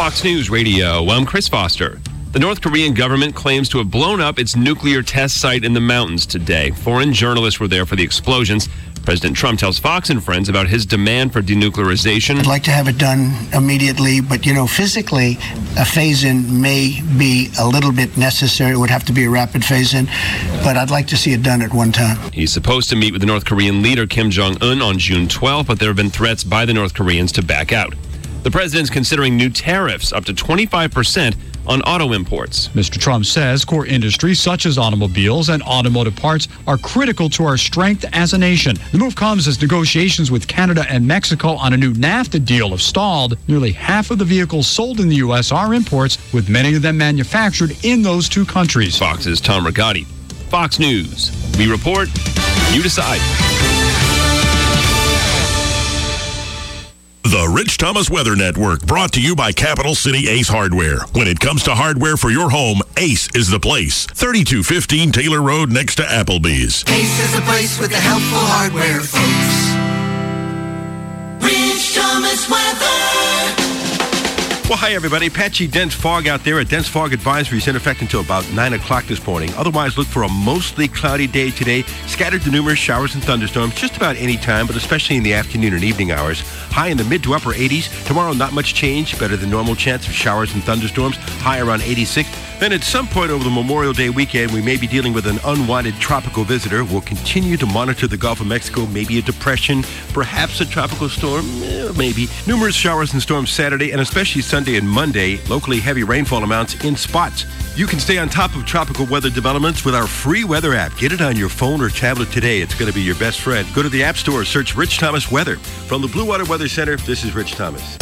Fox News Radio, I'm Chris Foster. The North Korean government claims to have blown up its nuclear test site in the mountains today. Foreign journalists were there for the explosions. President Trump tells Fox and Friends about his demand for denuclearization. I'd like to have it done immediately, but, physically, a phase-in may be a little bit necessary. It would have to be a rapid phase-in, but I'd like to see it done at one time. He's supposed to meet with the North Korean leader Kim Jong-un on June 12th, but there have been threats by the North Koreans to back out. The president's considering new tariffs up to 25% on auto imports. Mr. Trump says core industries such as automobiles and automotive parts are critical to our strength as a nation. The move comes as negotiations with Canada and Mexico on a new NAFTA deal have stalled. Nearly half of the vehicles sold in the U.S. are imports, with many of them manufactured in those two countries. Fox's Tom Rigotti. Fox News. We report, you decide. The Rich Thomas Weather Network, brought to you by Capital City Ace Hardware. When it comes to hardware for your home, Ace is the place. 3215 Taylor Road next to Applebee's. Ace is the place with the helpful hardware, folks. Rich Thomas Weather. Well, hi, everybody. Patchy dense fog out there. A dense fog advisory is in effect until about 9 o'clock this morning. Otherwise, look for a mostly cloudy day today. Scattered to numerous showers and thunderstorms just about any time, but especially in the afternoon and evening hours. High in the mid to upper 80s. Tomorrow, not much change. Better than normal chance of showers and thunderstorms. High around 86. Then at some point over the Memorial Day weekend, we may be dealing with an unwanted tropical visitor. We'll continue to monitor the Gulf of Mexico. Maybe a depression, perhaps a tropical storm, maybe. Numerous showers and storms Saturday and especially Sunday and Monday. Locally heavy rainfall amounts in spots. You can stay on top of tropical weather developments with our free weather app. Get it on your phone or tablet today. It's going to be your best friend. Go to the App Store, search Rich Thomas Weather. From the Blue Water Weather Center, this is Rich Thomas.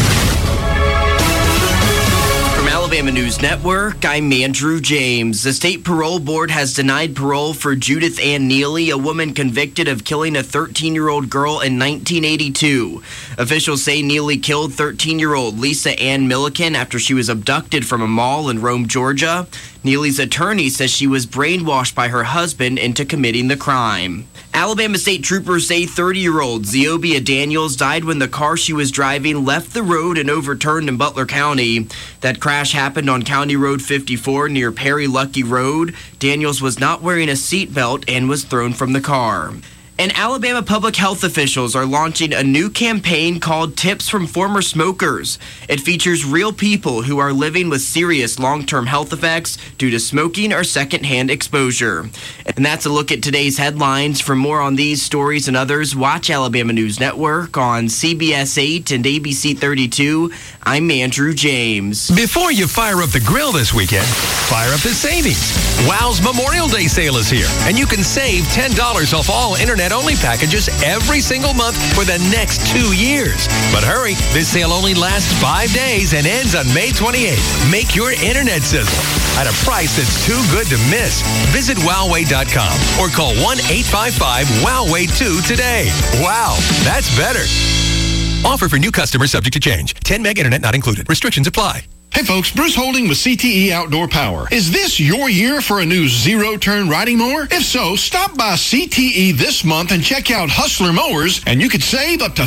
From Alabama News Network, I'm Andrew James. The state parole board has denied parole for Judith Ann Neely, a woman convicted of killing a 13-year-old girl in 1982. Officials say Neely killed 13-year-old Lisa Ann Milliken after she was abducted from a mall in Rome, Georgia. Neely's attorney says she was brainwashed by her husband into committing the crime. Alabama state troopers say 30-year-old Zeobia Daniels died when the car she was driving left the road and overturned in Butler County. That crash happened on County Road 54 near Perry Lucky Road. Daniels was not wearing a seatbelt and was thrown from the car. And Alabama public health officials are launching a new campaign called Tips from Former Smokers. It features real people who are living with serious long-term health effects due to smoking or secondhand exposure. And that's a look at today's headlines. For more on these stories and others, watch Alabama News Network on CBS 8 and ABC 32. I'm Andrew James. Before you fire up the grill this weekend, fire up the savings. Wow's Memorial Day sale is here, and you can save $10 off all internet-only packages every single month for the next 2 years. But hurry, this sale only lasts 5 days and ends on May 28th. Make your internet sizzle at a price that's too good to miss. Visit Wowway.com or call 1-855-WOWWAY2 today. Wow, that's better. Offer for new customers subject to change. 10 meg internet not included. Restrictions apply. Hey folks, Bruce Holding with CTE Outdoor Power. Is this your year for a new zero-turn riding mower? If so, stop by CTE this month and check out Hustler Mowers, and you could save up to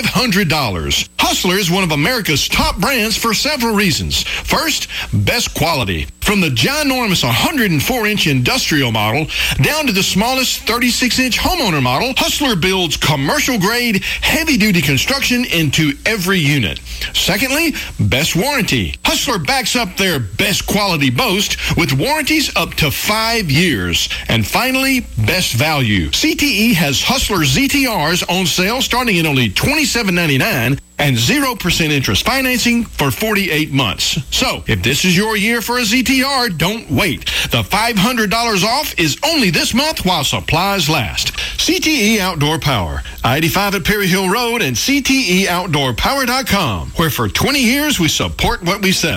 $500. Hustler is one of America's top brands for several reasons. First, best quality. From the ginormous 104-inch industrial model down to the smallest 36-inch homeowner model, Hustler builds commercial-grade, heavy-duty construction into every unit. Secondly, best warranty. Hustler backs up their best quality boast with warranties up to 5 years. And finally, best value. CTE has Hustler ZTRs on sale starting at only $27.99 and 0% interest financing for 48 months. So, if this is your year for a ZTR, don't wait. The $500 off is only this month while supplies last. CTE Outdoor Power, I-85 at Perry Hill Road and CTEOutdoorPower.com, where for 20 years we support what we sell.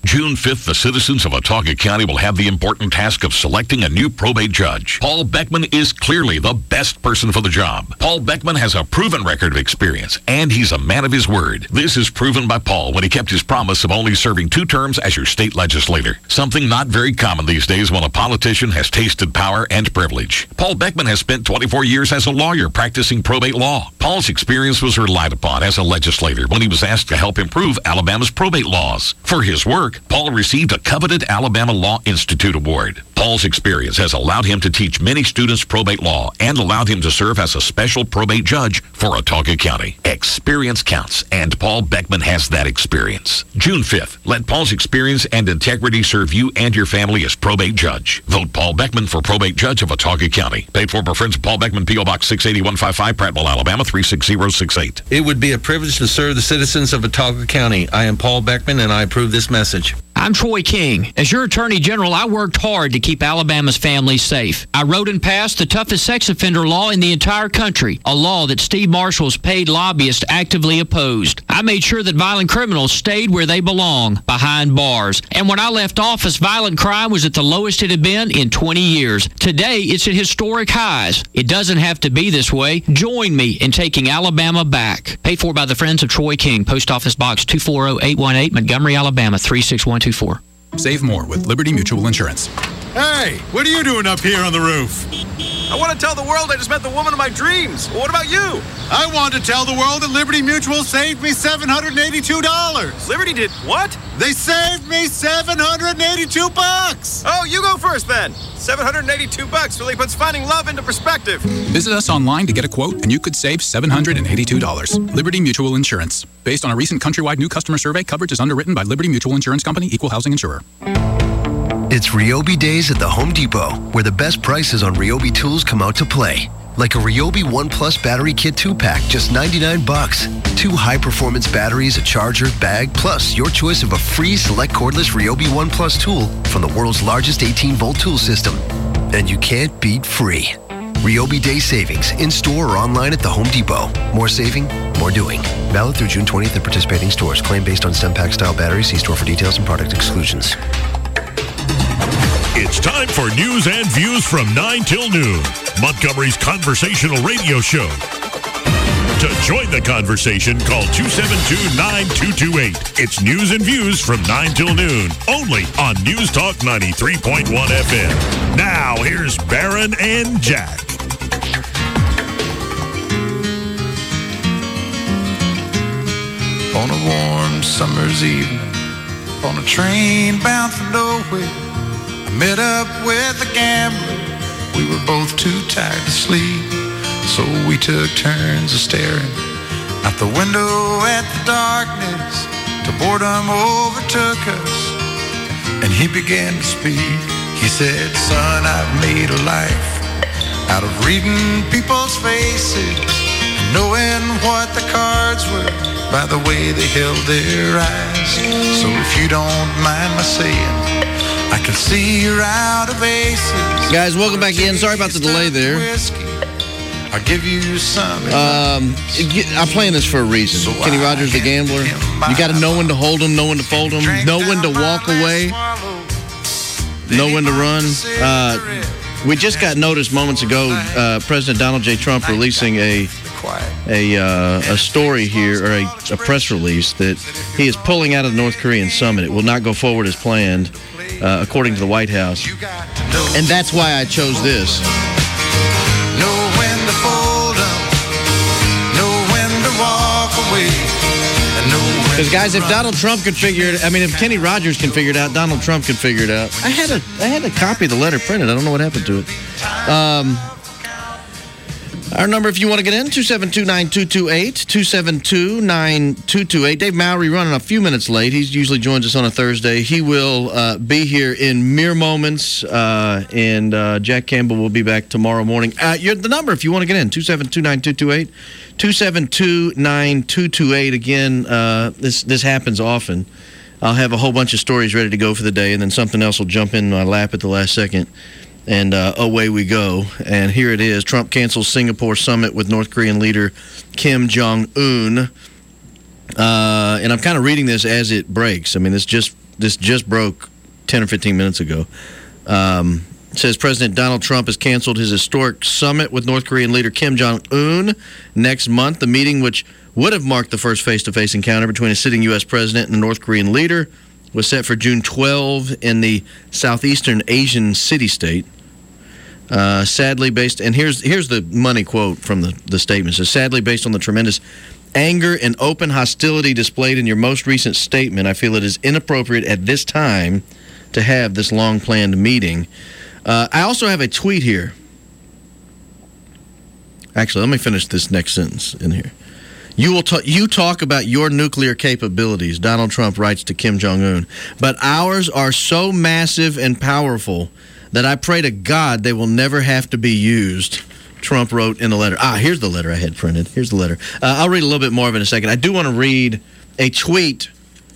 June 5th, the citizens of Watauga County will have the important task of selecting a new probate judge. Paul Beckman is clearly the best person for the job. Paul Beckman has a proven record of experience, and he's a man of his word. This is proven by Paul when he kept his promise of only serving 2 terms as your state legislator, something not very common these days when a politician has tasted power and privilege. Paul Beckman has spent 24 years as a lawyer practicing probate law. Paul's experience was relied upon as a legislator when he was asked to help improve Alabama's probate laws. For his work, Paul received a coveted Alabama Law Institute Award. Paul's experience has allowed him to teach many students probate law and allowed him to serve as a special probate judge for Watauga County. Experience counts, and Paul Beckman has that experience. June 5th, let Paul's experience and integrity serve you and your family as probate judge. Vote Paul Beckman for probate judge of Watauga County. Paid for by friends of Paul Beckman, P.O. Box 68155, Prattville, Alabama 36068. It would be a privilege to serve the citizens of Watauga County. I am Paul Beckman, and I approve this message. I'm Troy King. As your Attorney General, I worked hard to keep Alabama's families safe. I wrote and passed the toughest sex offender law in the entire country, a law that Steve Marshall's paid lobbyists actively opposed. I made sure that violent criminals stayed where they belong, behind bars. And when I left office, violent crime was at the lowest it had been in 20 years. Today, it's at historic highs. It doesn't have to be this way. Join me in taking Alabama back. Paid for by the Friends of Troy King, Post Office Box 240818, Montgomery, Alabama 36124. Save more with Liberty Mutual Insurance. Hey, what are you doing up here on the roof? I want to tell the world I just met the woman of my dreams. Well, what about you? I want to tell the world that Liberty Mutual saved me $782. Liberty did what? They saved me $782. Oh, you go first then. $782 really puts finding love into perspective. Visit us online to get a quote, and you could save $782. Liberty Mutual Insurance. Based on a recent countrywide new customer survey, coverage is underwritten by Liberty Mutual Insurance Company, Equal Housing Insurer. It's Ryobi Days at the Home Depot, where the best prices on Ryobi tools come out to play. Like a Ryobi One Plus battery kit 2-pack, just $99. 2 high-performance batteries, a charger, bag, plus your choice of a free select cordless Ryobi One Plus tool from the world's largest 18-volt tool system. And you can't beat free. Ryobi Day savings, in-store or online at the Home Depot. More saving, more doing. Valid through June 20th at participating stores. Claim based on StemPack style batteries. See store for details and product exclusions. It's time for news and views from 9 till noon. Montgomery's conversational radio show. To join the conversation, call 272-9228. It's news and views from 9 till noon, only on News Talk 93.1 FM. Now, here's Barron and Jack. On a warm summer's evening, on a train bound for nowhere, I met up with a gambler. We were both too tired to sleep, so we took turns of staring out the window at the darkness till boredom overtook us, and he began to speak. He said, son, I've made a life out of reading people's faces and knowing what the cards were by the way they held their eyes. So if you don't mind my saying, I can see you're out of aces. Guys, welcome back in. Sorry about the delay there. I'll give you some. I'm playing this for a reason. Kenny Rogers, the gambler. You got to know when to hold them, know when to fold them, know when to walk away, know when to run. We just got notice moments ago, President Donald J. Trump releasing a story here, or a press release, that he is pulling out of the North Korean summit. It will not go forward as planned, according to the White House. And that's why I chose this. Know when to fold up, know when to walk away. Because, guys, if Donald Trump could figure it, if Kenny Rogers can figure it out, Donald Trump can figure it out. I had a copy of the letter printed. I don't know what happened to it. Our number, if you want to get in, 272-9228, 272-9228. Dave Mowry running a few minutes late. He usually joins us on a Thursday. He will be here in mere moments, and Jack Campbell will be back tomorrow morning. The number, if you want to get in, 272-9228, 272-9228. Again, this happens often. I'll have a whole bunch of stories ready to go for the day, and then something else will jump in my lap at the last second. And away we go. And here it is. Trump cancels Singapore summit with North Korean leader Kim Jong-un. And I'm kind of reading this as it breaks. This just this just broke 10 or 15 minutes ago. It says President Donald Trump has canceled his historic summit with North Korean leader Kim Jong-un next month. The meeting, which would have marked the first face-to-face encounter between a sitting U.S. president and a North Korean leader, was set for June 12 in the southeastern Asian city-state. Sadly, based, and here's the money quote from the statement. It says, sadly, based on the tremendous anger and open hostility displayed in your most recent statement, I feel it is inappropriate at this time to have this long-planned meeting. I also have a tweet here. Actually, let me finish this next sentence in here. You talk about your nuclear capabilities, Donald Trump writes to Kim Jong-un, but ours are so massive and powerful that I pray to God they will never have to be used, Trump wrote in a letter. Here's the letter I had printed. Here's the letter. I'll read a little bit more of it in a second. I do want to read a tweet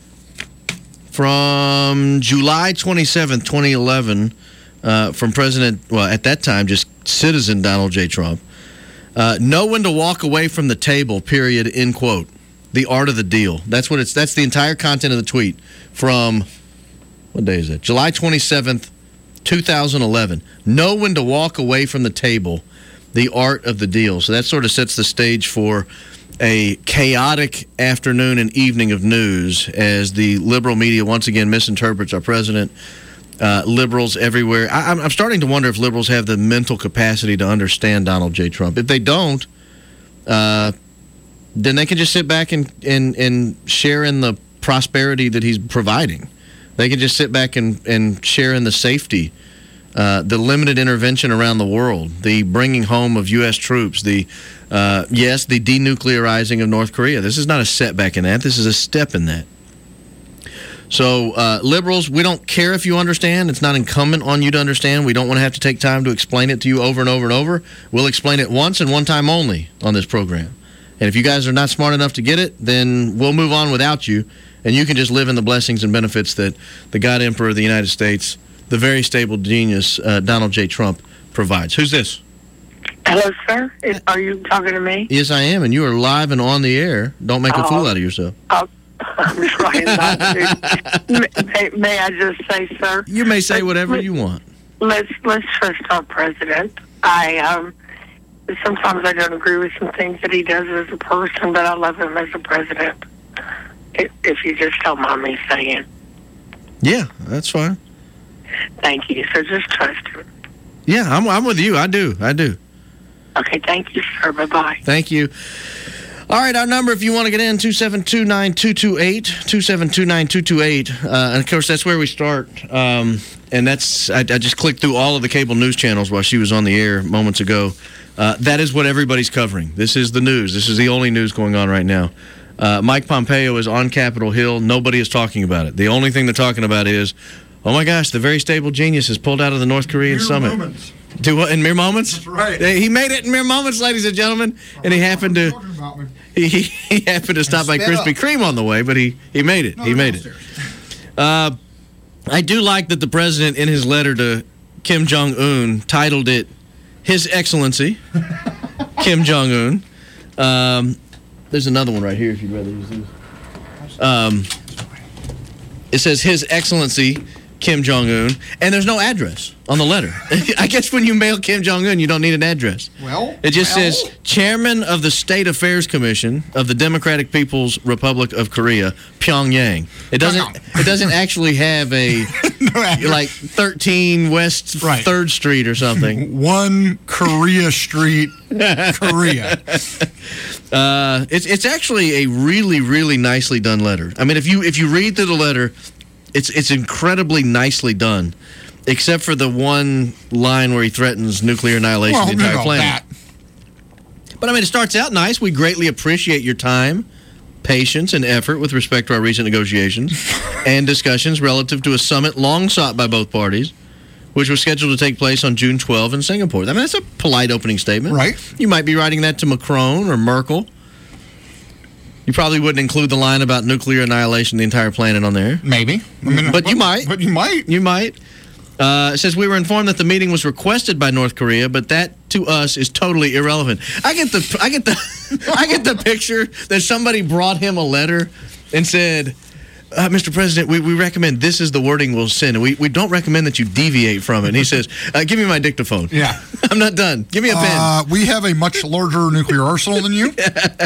from July 27th, 2011, from President, well, at that time, just citizen Donald J. Trump. Know when to walk away from the table, period, end quote. The art of the deal. That's the entire content of the tweet from, what day is it? July 27th, 2011. Know when to walk away from the table, the art of the deal. So that sort of sets the stage for a chaotic afternoon and evening of news as the liberal media once again misinterprets our president. Liberals everywhere. I'm starting to wonder if liberals have the mental capacity to understand Donald J. Trump. If they don't, then they can just sit back and share in the prosperity that he's providing. They can just sit back and share in the safety, the limited intervention around the world, the bringing home of U.S. troops, the denuclearizing of North Korea. This is not a setback in that. This is a step in that. So, liberals, we don't care if you understand. It's not incumbent on you to understand. We don't want to have to take time to explain it to you over and over and over. We'll explain it once and one time only on this program. And if you guys are not smart enough to get it, then we'll move on without you, and you can just live in the blessings and benefits that the God Emperor of the United States, the very stable genius, Donald J. Trump, provides. Who's this? Hello, sir. Are you talking to me? Yes, I am, and you are live and on the air. Don't make a fool out of yourself. I'm trying not to. May I just say, sir? You may say whatever you want. Let's trust our president. Sometimes I don't agree with some things that he does as a person, but I love him as a president. If you just don't mind me saying. Yeah, that's fine. Thank you. So just trust him. Yeah, I'm with you. I do. Okay, thank you, sir. Bye-bye. Thank you. All right, our number, if you want to get in, 272-9228, 272-9228. And, of course, that's where we start. And that's I just clicked through all of the cable news channels while she was on the air moments ago. That is what everybody's covering. This is the news. This is the only news going on right now. Mike Pompeo is on Capitol Hill. Nobody is talking about it. The only thing they're talking about is, oh, my gosh, the very stable genius is pulled out of the North Korean summit. Moments. Do what, in mere moments? That's right. He made it in mere moments, ladies and gentlemen. And he happened to he happened to stop by Krispy Kreme on the way, but he made it. He made it. I do like that the president, in his letter to Kim Jong-un, titled it His Excellency, Kim Jong-un. There's another one right here if you'd rather use this. It says His Excellency, Kim Jong-un, and there's no address on the letter. I guess when you mail Kim Jong-un, you don't need an address. It just says Chairman of the State Affairs Commission of the Democratic People's Republic of Korea, Pyongyang. It doesn't actually have a like 13 West 3rd Street or something. 1 Korea Street, Korea. It's actually a really, really nicely done letter. I mean, if you read through the letter, it's incredibly nicely done, except for the one line where he threatens nuclear annihilation of the entire planet. But I mean, it starts out nice. We greatly appreciate your time, patience, and effort with respect to our recent negotiations and discussions relative to a summit long sought by both parties, which was scheduled to take place on June 12 in Singapore. I mean, that's a polite opening statement. Right. You might be writing that to Macron or Merkel. You probably wouldn't include the line about nuclear annihilation of the entire planet on there. Maybe. But you might. But you might. You might. It says, we were informed that the meeting was requested by North Korea, but that, to us, is totally irrelevant. I get the picture that somebody brought him a letter and said, Mr. President, we recommend this is the wording we'll send. We don't recommend that you deviate from it. And he says, give me my dictaphone. Yeah. I'm not done. Give me a pen. We have a much larger nuclear arsenal than you.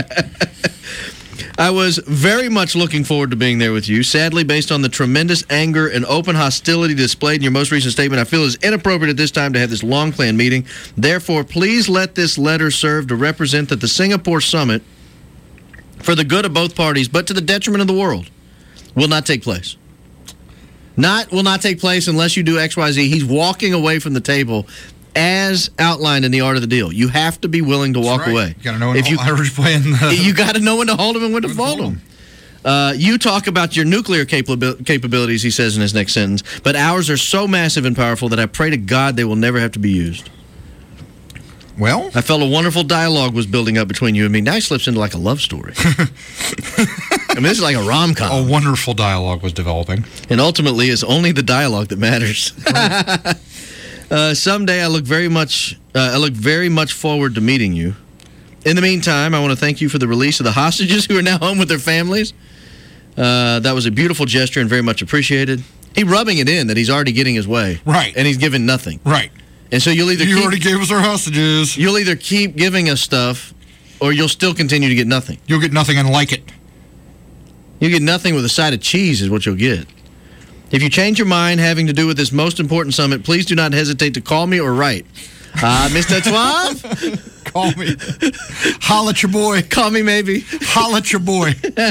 I was very much looking forward to being there with you. Sadly, based on the tremendous anger and open hostility displayed in your most recent statement, I feel it's inappropriate at this time to have this long-planned meeting. Therefore, please let this letter serve to represent that the Singapore summit, for the good of both parties, but to the detriment of the world, will not take place. Will not take place unless you do X, Y, Z. He's walking away from the table as outlined in the Art of the Deal. You have to be willing to walk away. You got to know when you got to know when to hold him and when to fold him. You talk about your nuclear capabilities, he says in his next sentence, but ours are so massive and powerful that I pray to God they will never have to be used. Well, I felt a wonderful dialogue was building up between you and me. Now he slips into like a love story. I mean, this is like a rom-com. A wonderful dialogue was developing. And ultimately, it's only the dialogue that matters. Right. Someday I look very much forward to meeting you. In the meantime, I want to thank you for the release of the hostages who are now home with their families. That was a beautiful gesture and very much appreciated. He's rubbing it in that he's already getting his way. Right. And he's given nothing. Right. And so you'll either You already gave us our hostages. You'll either keep giving us stuff or you'll still continue to get nothing. You'll get nothing and like it. You'll get nothing with a side of cheese is what you'll get. If you change your mind having to do with this most important summit, please do not hesitate to call me or write. Mr. Twav? Call me. Holla at your boy. Call me maybe. Holla at your boy.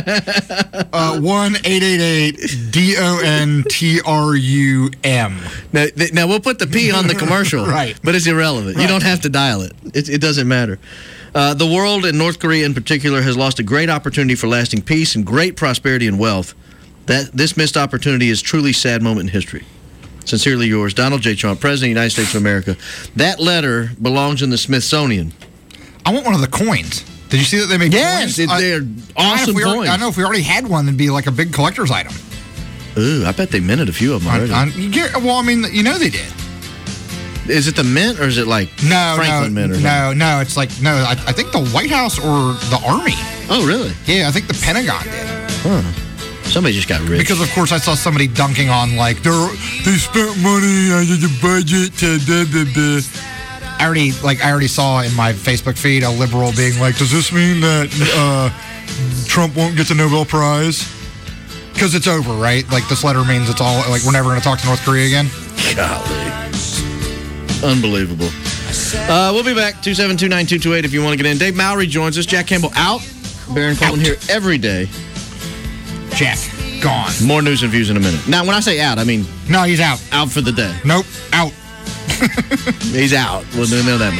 1-888-DONTRUM. Now, we'll put the P on the commercial. Right. But it's irrelevant. Right. You don't have to dial it. It doesn't matter. The world, and North Korea in particular, has lost a great opportunity for lasting peace and great prosperity and wealth. This missed opportunity is truly a sad moment in history. Sincerely yours, Donald J. Trump, President of the United States of America. That letter belongs in the Smithsonian. I want one of the coins. Did you see that they made coins? Yes, they're awesome coins. I know if we already had one, it'd be like a big collector's item. Ooh, I bet they minted a few of them already. Well, I mean, you know they did. Is it the mint or is it like Franklin Mint? Or no, it's like, I think the White House or the Army. Oh, really? Yeah, I think the Pentagon did. Huh. Somebody just got rich. Because, of course, I saw somebody dunking on, like, they spent money on the budget to I already saw in my Facebook feed a liberal being like, does this mean that Trump won't get the Nobel Prize? Because it's over, right? Like, this letter means it's all, like, we're never going to talk to North Korea again? Golly. Unbelievable. We'll be back, 272-9228 if you want to get in. Dave Mowry joins us. Jack Campbell out. Baron Coleman here every day. Jack, gone. More news and views in a minute. Now, when I say out, I mean... No, he's out. Out for the day. Nope, out. He's out. We'll know that much.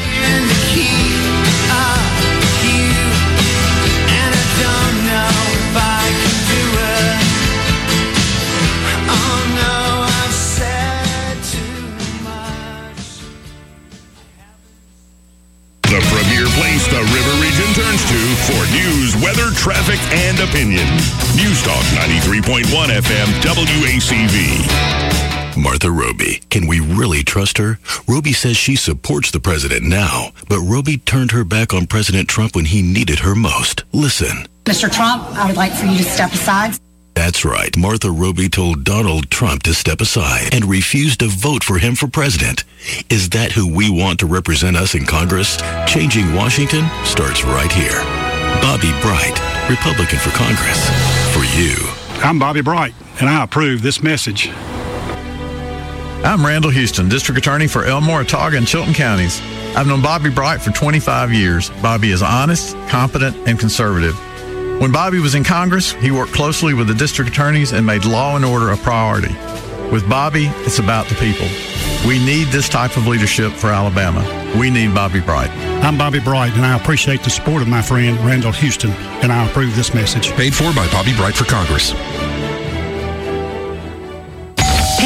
The premier place the River Region turns to for news, weather, traffic, and opinion. News Talk 93.1 FM WACV. Martha Roby. Can we really trust her? Roby says she supports the president now, but Roby turned her back on President Trump when he needed her most. Listen. Mr. Trump, I would like for you to step aside. That's right. Martha Roby told Donald Trump to step aside and refused to vote for him for president. Is that who we want to represent us in Congress? Changing Washington starts right here. Bobby Bright, Republican for Congress. For you. I'm Bobby Bright, and I approve this message. I'm Randall Houston, District Attorney for Elmore, Autauga, and Chilton counties. I've known Bobby Bright for 25 years. Bobby is honest, competent, and conservative. When Bobby was in Congress, he worked closely with the district attorneys and made law and order a priority. With Bobby, it's about the people. We need this type of leadership for Alabama. We need Bobby Bright. I'm Bobby Bright, and I appreciate the support of my friend Randall Houston, and I approve this message. Paid for by Bobby Bright for Congress.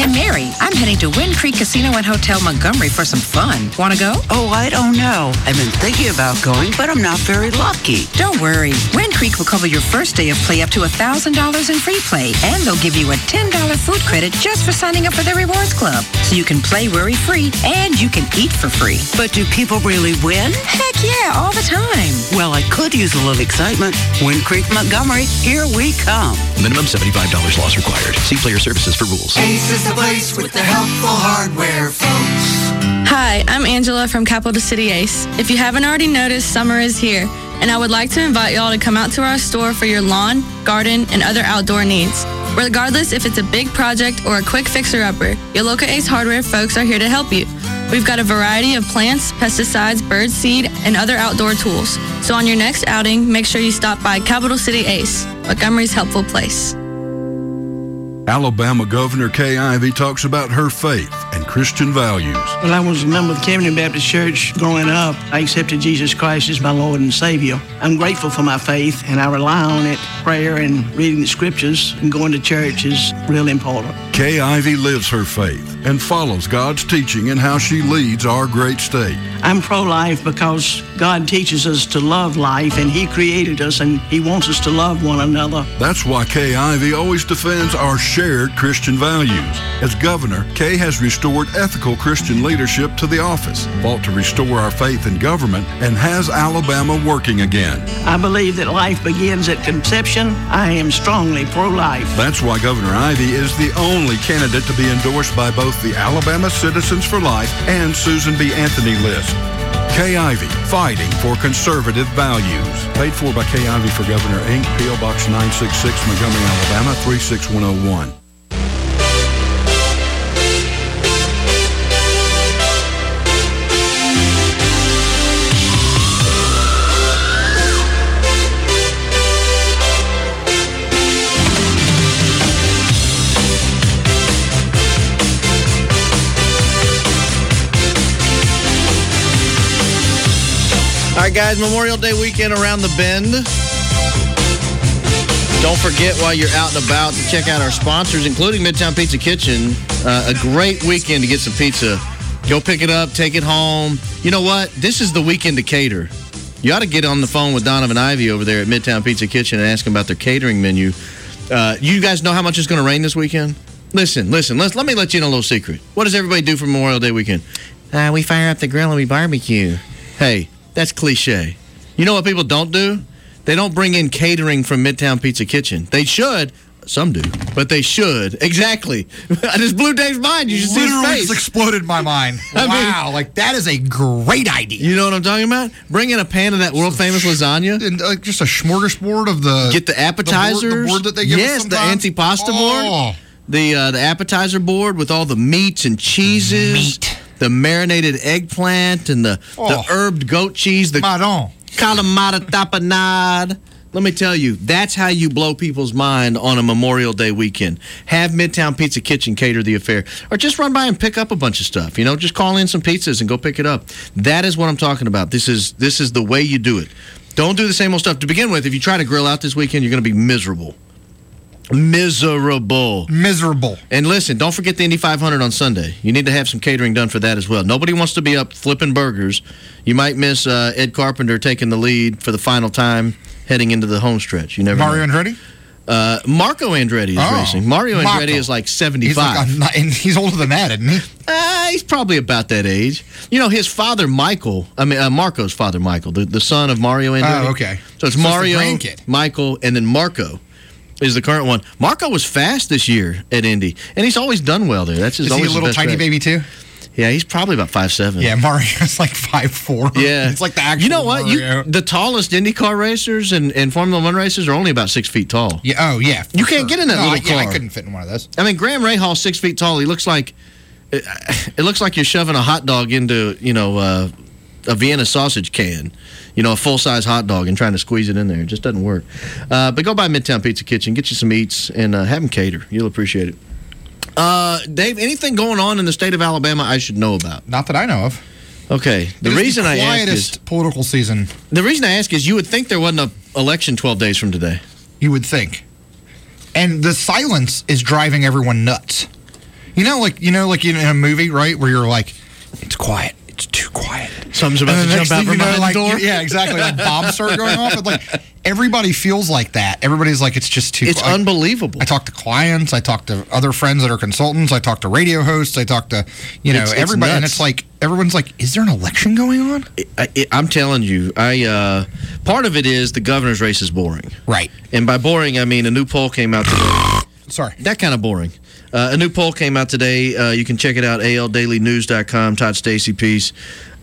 And Mary, I'm heading to Wind Creek Casino and Hotel Montgomery for some fun. Want to go? Oh, I don't know. I've been thinking about going, but I'm not very lucky. Don't worry. Wind Creek will cover your first day of play up to $1,000 in free play, and they'll give you a $10 food credit just for signing up for their rewards club. So you can play worry-free, and you can eat for free. But do people really win? Heck yeah, all the time. Well, I could use a little excitement. Wind Creek, Montgomery, here we come. Minimum $75 loss required. See Player Services for rules. Ace is the place with the helpful hardware, folks. Hi, I'm Angela from Capital City Ace. If you haven't already noticed, summer is here, and I would like to invite y'all to come out to our store for your lawn, garden, and other outdoor needs. Regardless if it's a big project or a quick fixer-upper, your local Ace Hardware folks are here to help you. We've got a variety of plants, pesticides, bird seed, and other outdoor tools. So on your next outing, make sure you stop by Capital City Ace, Montgomery's helpful place. Alabama Governor Kay Ivey talks about her faith and Christian values. Well, I was a member of Kettering Baptist Church growing up. I accepted Jesus Christ as my Lord and Savior. I'm grateful for my faith, and I rely on it. Prayer and reading the scriptures and going to church is really important. Kay Ivey lives her faith and follows God's teaching in how she leads our great state. I'm pro-life because God teaches us to love life, and He created us, and He wants us to love one another. That's why Kay Ivey always defends our shared Christian values. As governor, Kay has restored ethical Christian leadership to the office, fought to restore our faith in government, and has Alabama working again. I believe that life begins at conception. I am strongly pro-life. That's why Governor Ivey is the only candidate to be endorsed by both the Alabama Citizens for Life and Susan B. Anthony list. Kay Ivey, fighting for conservative values. Paid for by Kay Ivey for Governor, Inc., P.O. Box 966, Montgomery, Alabama, 36101. All right, guys, Memorial Day weekend around the bend. Don't forget while you're out and about to check out our sponsors, including Midtown Pizza Kitchen. A great weekend to get some pizza. Go pick it up, take it home. You know what? This is the weekend to cater. You ought to get on the phone with Donovan Ivey over there at Midtown Pizza Kitchen and ask him about their catering menu. You guys know how much it's going to rain this weekend? Listen. Let me let you in a little secret. What does everybody do for Memorial Day weekend? We fire up the grill and we barbecue. Hey, that's cliche. You know what people don't do? They don't bring in catering from Midtown Pizza Kitchen. They should. Some do, but they should. Exactly. I just blew Dave's mind. You should see his face. Just exploded my mind. Wow, that is a great idea. You know what I'm talking about? Bring in a pan of that world-famous lasagna. And just a smorgasbord of the... Get the appetizers. The board that they give us sometimes. The antipasta board. The appetizer board with all the meats and cheeses. The marinated eggplant and the herbed goat cheese. The calamata tapenade. Let me tell you, that's how you blow people's mind on a Memorial Day weekend. Have Midtown Pizza Kitchen cater the affair. Or just run by and pick up a bunch of stuff. You know, just call in some pizzas and go pick it up. That is what I'm talking about. This is the way you do it. Don't do the same old stuff. To begin with, if you try to grill out this weekend, you're going to be miserable. Miserable. And listen, don't forget the Indy 500 on Sunday. You need to have some catering done for that as well. Nobody wants to be up flipping burgers. You might miss Ed Carpenter taking the lead for the final time heading into the home stretch. You never Mario know. Andretti? Marco Andretti is racing. Mario Andretti is like 75. He's older than that, isn't he? He's probably about that age. You know, his father, Michael, Marco's father, Michael, the son of Mario Andretti. Oh, okay. So it's Mario, Michael, and then Marco is the current one. Marco was fast this year at Indy, and he's always done well there. That's Is he a little tiny baby, too? Yeah, he's probably about 5'7". Yeah, Mario's like 5'4". Yeah. It's like the actual You know what? Mario. The tallest IndyCar racers and Formula One racers are only about 6 feet tall. Yeah. Oh, yeah. You can't get in that little car. Yeah, I couldn't fit in one of those. I mean, Graham Rahal, 6 feet tall. He looks like... It looks like you're shoving a hot dog into, a Vienna sausage can. A full-size hot dog and trying to squeeze it in there. It just doesn't work. But go by Midtown Pizza Kitchen, get you some eats, and have them cater. You'll appreciate it. Dave, anything going on in the state of Alabama I should know about? Not that I know of. Okay. The reason I ask is... quietest political season. The reason I ask is you would think there wasn't an election 12 days from today. You would think. And the silence is driving everyone nuts. You know, like in a movie, right, where you're like, it's quiet. It's too quiet. Something's about to jump out from behind the door. Yeah, exactly. Like bombs start going off. But like everybody feels like that. Everybody's like, it's just too. It's unbelievable. I talk to clients. I talk to other friends that are consultants. I talk to radio hosts. I talk to everybody, nuts. and it's like everyone's like, is there an election going on? I'm telling you, part of it is the governor's race is boring. Right. And by boring, I mean a new poll came out today. Sorry. That kind of boring. A new poll came out today. You can check it out, aldailynews.com, Todd Stacey piece.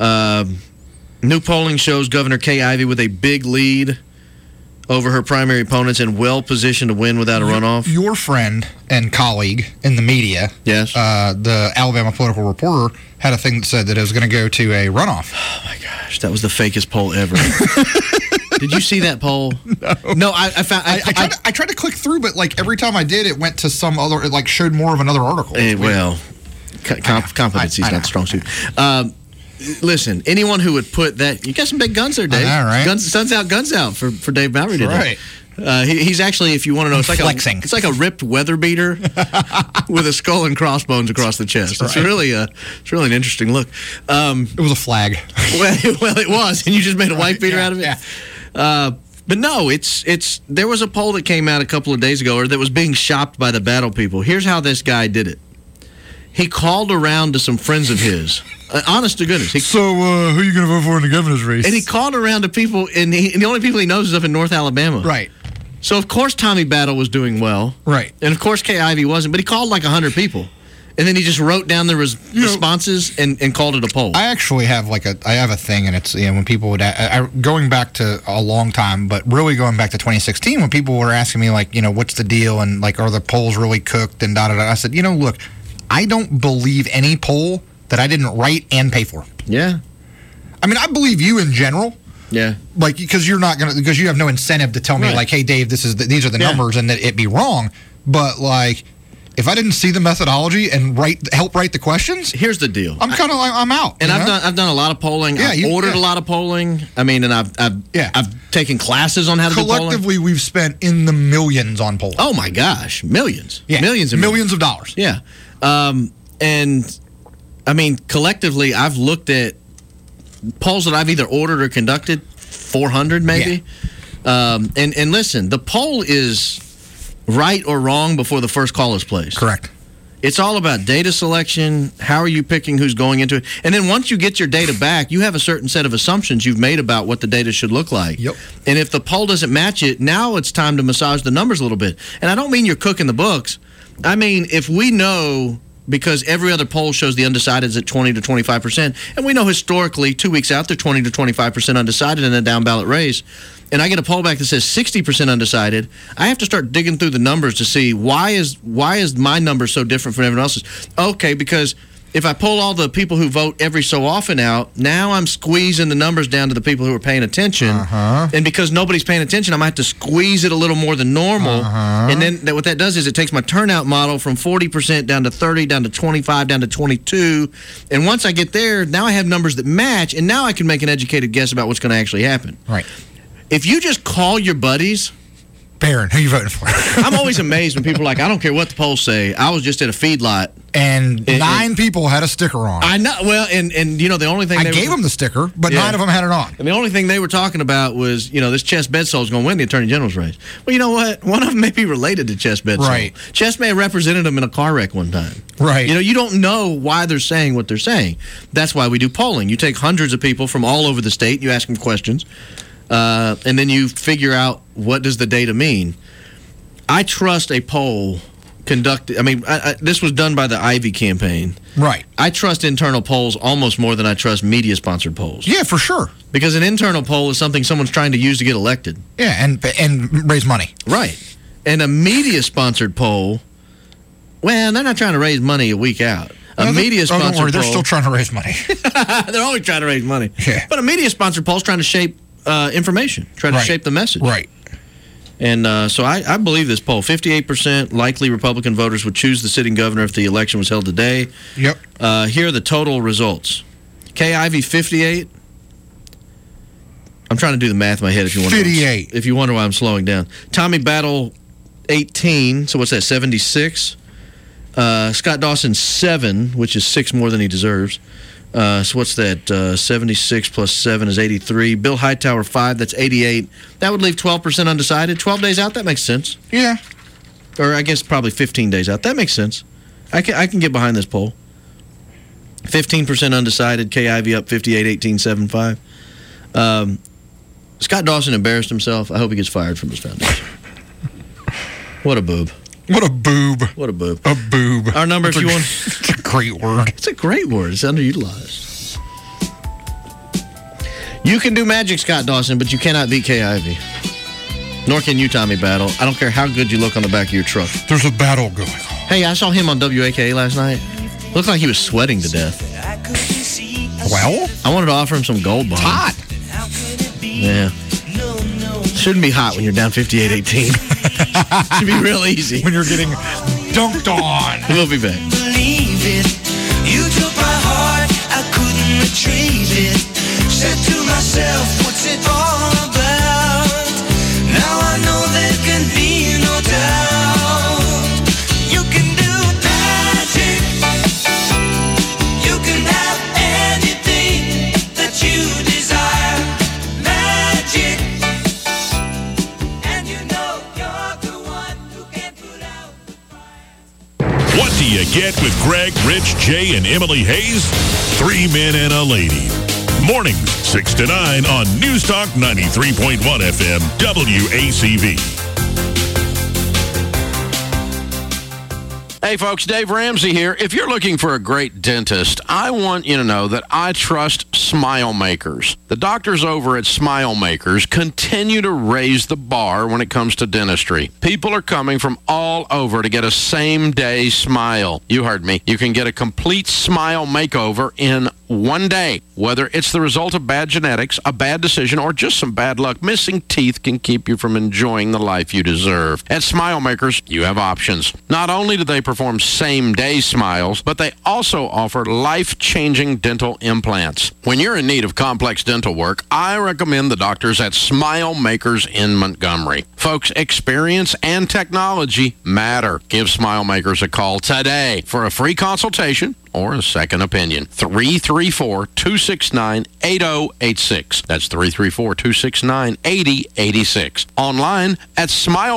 New polling shows Governor Kay Ivey with a big lead over her primary opponents and well-positioned to win without a runoff. Your friend and colleague in the media, yes, the Alabama political reporter, had a thing that said that it was going to go to a runoff. Oh, my gosh. That was the fakest poll ever. Did you see that poll? No, I tried to click through, but like every time I did, it went to some other. It like showed more of another article. Competency is not the strong suit. Listen, anyone who would put that, you got some big guns there, Dave. Right? Guns out for Dave Bowery today. Right. He's actually, if you want to know, it's like flexing. It's like a ripped weather beater with a skull and crossbones across the chest. It's really an interesting look. It was a flag. Well, it was, and you just made a white beater out of it. Yeah. But no, it's there was a poll that came out a couple of days ago, or that was being shopped by the battle people. Here's how this guy did it. He called around to some friends of his. Honest to goodness. Who are you going to vote for in the governor's race? And he called around to people, and the only people he knows is up in North Alabama. Right. So, of course, Tommy Battle was doing well. Right. And, of course, Kay Ivey wasn't. But he called like 100 people. And then he just wrote down the responses and called it a poll. I actually have I have a thing, and it's when people would going back to a long time, but really going back to 2016, when people were asking me like, what's the deal, and like, are the polls really cooked, and da da da. I said, look, I don't believe any poll that I didn't write and pay for. Yeah. I mean, I believe you in general. Yeah. Like, because you have no incentive to tell me like, hey, Dave, these are the numbers, and that it be wrong. But like, if I didn't see the methodology and help write the questions, here's the deal. I'm kind of like, I'm out. And I've done a lot of polling. Yeah, I've ordered a lot of polling. I mean, and I've taken classes on how to do polling. Collectively, we've spent in the millions on polling. Oh my gosh, millions. Yeah. Millions of dollars. Yeah. And I mean, collectively, I've looked at polls that I've either ordered or conducted, 400 maybe. Yeah. And listen, the poll is right or wrong before the first call is placed. Correct. It's all about data selection. How are you picking who's going into it? And then once you get your data back, you have a certain set of assumptions you've made about what the data should look like. Yep. And if the poll doesn't match it, now it's time to massage the numbers a little bit. And I don't mean you're cooking the books. I mean, if we know, because every other poll shows the undecideds at 20 to 25%, and we know historically 2 weeks out they're 20 to 25% undecided in a down ballot race, and I get a poll back that says 60% undecided, I have to start digging through the numbers to see why is my number so different from everyone else's. Okay, because if I pull all the people who vote every so often out, now I'm squeezing the numbers down to the people who are paying attention. And because nobody's paying attention, I might have to squeeze it a little more than normal. And then what that does is it takes my turnout model from 40% down to 30, down to 25, down to 22. And once I get there, now I have numbers that match, and now I can make an educated guess about what's going to actually happen. Right. If you just call your buddies, Barron, who you voting for? I'm always amazed when people are like, I don't care what the polls say. I was just at a feedlot. And 9 people had a sticker on. I know. Well, and the only thing I gave them the sticker, but 9 of them had it on. And the only thing they were talking about was, this Chess Bedsole is going to win the Attorney General's race. Well, you know what? One of them may be related to Chess Bedsole. Right. Chess may have represented him in a car wreck one time. Right. You don't know why they're saying what they're saying. That's why we do polling. You take hundreds of people from all over the state, you ask them questions, and then you figure out what does the data mean. I trust a poll conducted. I mean, this was done by the Ivey campaign. Right. I trust internal polls almost more than I trust media-sponsored polls. Yeah, for sure. Because an internal poll is something someone's trying to use to get elected. Yeah, and raise money. Right. And a media-sponsored poll, well, they're not trying to raise money a week out. A media-sponsored don't worry, they're poll, still trying to raise money. They're always trying to raise money. Yeah. But a media-sponsored poll is trying to shape information, trying to shape the message. Right. And so I believe this poll. 58% likely Republican voters would choose the sitting governor if the election was held today. Yep. Here are the total results. Kay Ivey, 58. I'm trying to do the math in my head if you wonder. 58. If you wonder why I'm slowing down. Tommy Battle, 18. So what's that, 76? Scott Dawson, 7, which is 6 more than he deserves. So what's that? 76 plus 7 is 83. Bill Hightower, 5, that's 88. That would leave 12% undecided. 12 days out, that makes sense. Yeah. Or I guess probably 15 days out. That makes sense. I can get behind this poll. 15% undecided. Kay Ivey up 58-18, 7-5. Scott Dawson embarrassed himself. I hope he gets fired from his foundation. What a boob. What a boob. What a boob. A boob. Our number, if you want. It's a great word. It's a great word. It's underutilized. You can do magic, Scott Dawson, but you cannot beat Kay Ivey. Nor can you, Tommy Battle. I don't care how good you look on the back of your truck. There's a battle going on. Hey, I saw him on WAKA last night. Looked like he was sweating to death. Well? I wanted to offer him some Gold Bond. Hot. Yeah. Shouldn't be hot when you're down 58-18. Should be real easy. When you're getting dunked on. We'll be back. Believe it. You took my heart, I couldn't retrieve it. Said to myself, what's it all about? Now I know there can be no doubt. You can do magic. You can have anything that you desire. Magic. And you know you're the one who can put out the fire. What do you get with Greg, Rich, Jay, and Emily Hayes? 3 men and a lady. Mornings, 6 to 9 on News Talk 93.1 FM, WACV. Hey folks, Dave Ramsey here. If you're looking for a great dentist, I want you to know that I trust Smile Makers. The doctors over at Smile Makers continue to raise the bar when it comes to dentistry. People are coming from all over to get a same-day smile. You heard me. You can get a complete smile makeover in 1 day. Whether it's the result of bad genetics, a bad decision, or just some bad luck, missing teeth can keep you from enjoying the life you deserve. At Smile Makers, you have options. Not only do they perform same-day smiles, but they also offer life-changing dental implants. When you're in need of complex dental work, I recommend the doctors at Smile Makers in Montgomery. Folks, experience and technology matter. Give Smile Makers a call today for a free consultation or a second opinion. 334-269-8086. That's 334-269-8086. Online at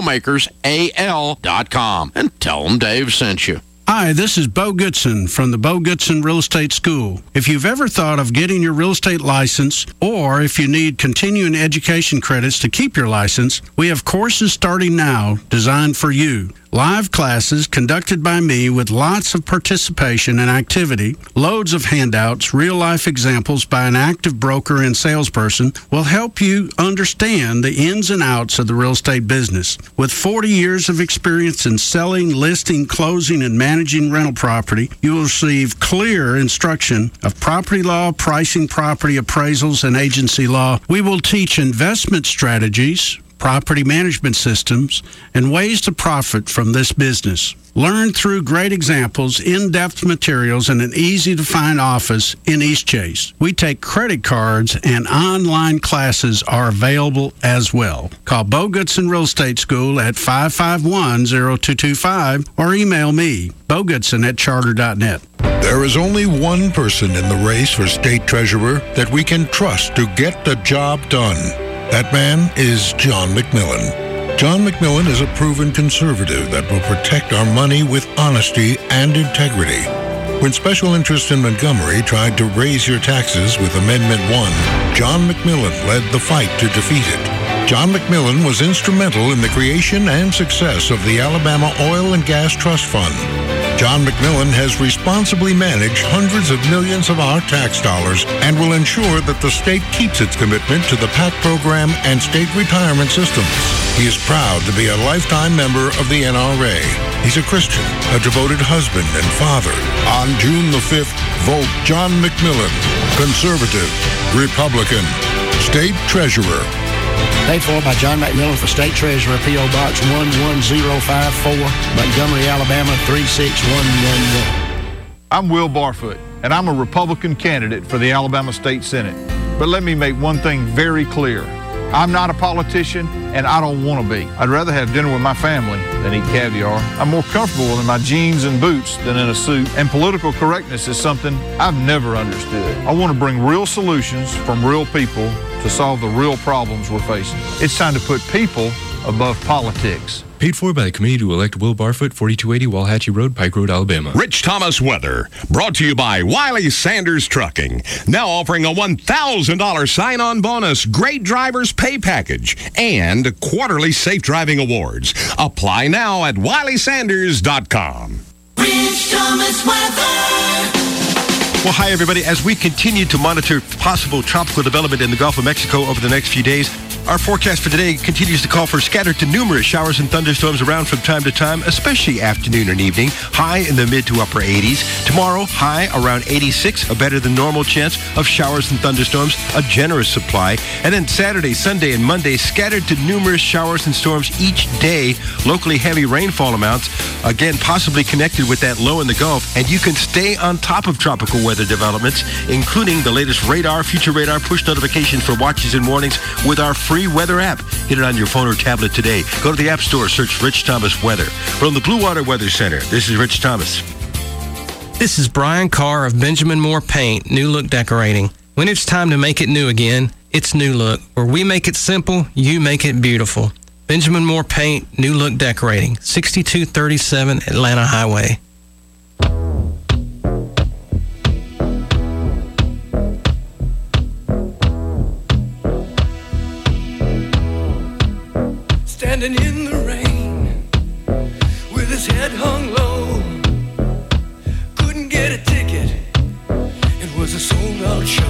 SmileMakersAL.com. And tell them Dave sent you. Hi, this is Bo Goodson from the Bo Goodson Real Estate School. If you've ever thought of getting your real estate license, or if you need continuing education credits to keep your license, we have courses starting now designed for you. Live classes conducted by me with lots of participation and activity, loads of handouts, real-life examples by an active broker and salesperson will help you understand the ins and outs of the real estate business. With 40 years of experience in selling, listing, closing, and managing rental property, you will receive clear instruction of property law, pricing, property appraisals, and agency law. We will teach investment strategies, property management systems, and ways to profit from this business. Learn through great examples, in-depth materials, and an easy-to-find office in East Chase. We take credit cards, and online classes are available as well. Call Bo Goodson Real Estate School at 551-0225 or email me, bogoodson@charter.net. There is only one person in the race for state treasurer that we can trust to get the job done. That man is John McMillan. John McMillan is a proven conservative that will protect our money with honesty and integrity. When Special Interest in Montgomery tried to raise your taxes with Amendment 1, John McMillan led the fight to defeat it. John McMillan was instrumental in the creation and success of the Alabama Oil and Gas Trust Fund. John McMillan has responsibly managed hundreds of millions of our tax dollars and will ensure that the state keeps its commitment to the PAC program and state retirement systems. He is proud to be a lifetime member of the NRA. He's a Christian, a devoted husband and father. On June the 5th, vote John McMillan, conservative, Republican, state treasurer. Paid for by John McMillan for State Treasurer, P.O. Box 11054, Montgomery, Alabama 36111. I'm Will Barfoot, and I'm a Republican candidate for the Alabama State Senate. But let me make one thing very clear. I'm not a politician, and I don't want to be. I'd rather have dinner with my family than eat caviar. I'm more comfortable in my jeans and boots than in a suit, and political correctness is something I've never understood. I want to bring real solutions from real people to solve the real problems we're facing. It's time to put people above politics. Paid for by the committee to elect Will Barfoot, 4280 Walhatchee Road, Pike Road, Alabama. Rich Thomas weather, brought to you by Wiley Sanders Trucking. Now offering a $1,000 sign-on bonus, great drivers pay package, and quarterly safe driving awards. Apply now at WileySanders.com. Rich Thomas weather. Well, hi, everybody. As we continue to monitor possible tropical development in the Gulf of Mexico over the next few days, our forecast for today continues to call for scattered to numerous showers and thunderstorms around from time to time, especially afternoon and evening. High in the mid to upper 80s. Tomorrow, high around 86, a better than normal chance of showers and thunderstorms, a generous supply. And then Saturday, Sunday, and Monday, scattered to numerous showers and storms each day. Locally heavy rainfall amounts, again, possibly connected with that low in the Gulf. And you can stay on top of tropical weather developments, including the latest radar, future radar, push notifications for watches and warnings with our free weather app. Hit it on your phone or tablet today. Go to the App Store, search Rich Thomas Weather. From the Blue Water Weather Center, this is Rich Thomas. This is Brian Carr of Benjamin Moore Paint, New Look Decorating. When it's time to make it new again, it's New Look. Where we make it simple, you make it beautiful. Benjamin Moore Paint, New Look Decorating, 6237 Atlanta Highway. Standing in the rain with his head hung low, couldn't get a ticket, it was a sold-out show.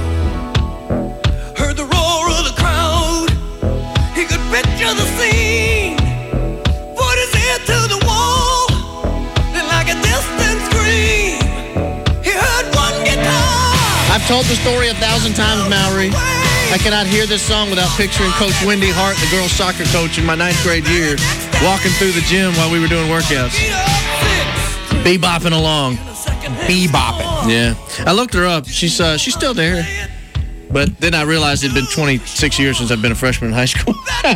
Heard the roar of the crowd, he could picture the scene, put his ear to the wall, then like a distant scream, he heard one guitar. I've told the story 1,000 times, Mallory. I cannot hear this song without picturing Coach Wendy Hart, the girls' soccer coach in my 9th grade year, walking through the gym while we were doing workouts. Bebopping along. Bebopping. Yeah. I looked her up. She's still there. But then I realized it'd been 26 years since I've been a freshman in high school.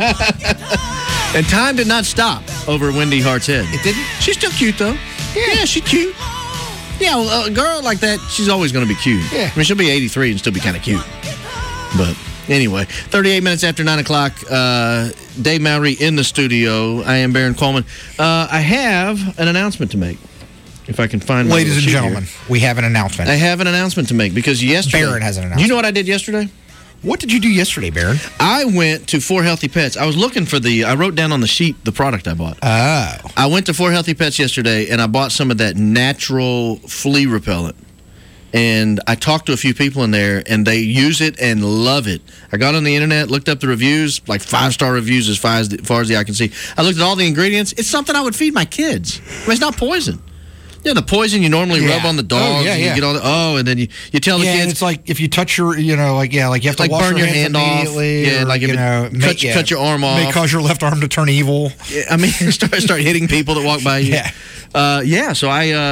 And time did not stop over Wendy Hart's head. It didn't? She's still cute, though. Yeah, she's cute. Yeah, well, a girl like that, she's always going to be cute. Yeah. I mean, she'll be 83 and still be kind of cute. But anyway, 38 minutes after 9 o'clock, Dave Mowry in the studio. I am Baron Coleman. I have an announcement to make. If I can find my Ladies and sheet gentlemen, here. we have an announcement. I have an announcement to make because yesterday... Baron has an announcement. Do you know what I did yesterday? What did you do yesterday, Baron? I went to 4 Healthy Pets. I was looking for I wrote down on the sheet the product I bought. Oh. I went to 4 Healthy Pets yesterday, and I bought some of that natural flea repellent. And I talked to a few people in there, and they use it and love it. I got on the internet, looked up the reviews, like 5-star reviews as far as the eye can see. I looked at all the ingredients. It's something I would feed my kids. I mean, it's not poison. Yeah, the poison you normally rub on the dogs. Oh, You get all and then you tell the kids. And it's like if you touch your, you have to wash burn your hands hand off. immediately. Yeah, like cut your arm off. May cause your left arm to turn evil. Yeah, I mean, start hitting people that walk by you. Yeah. So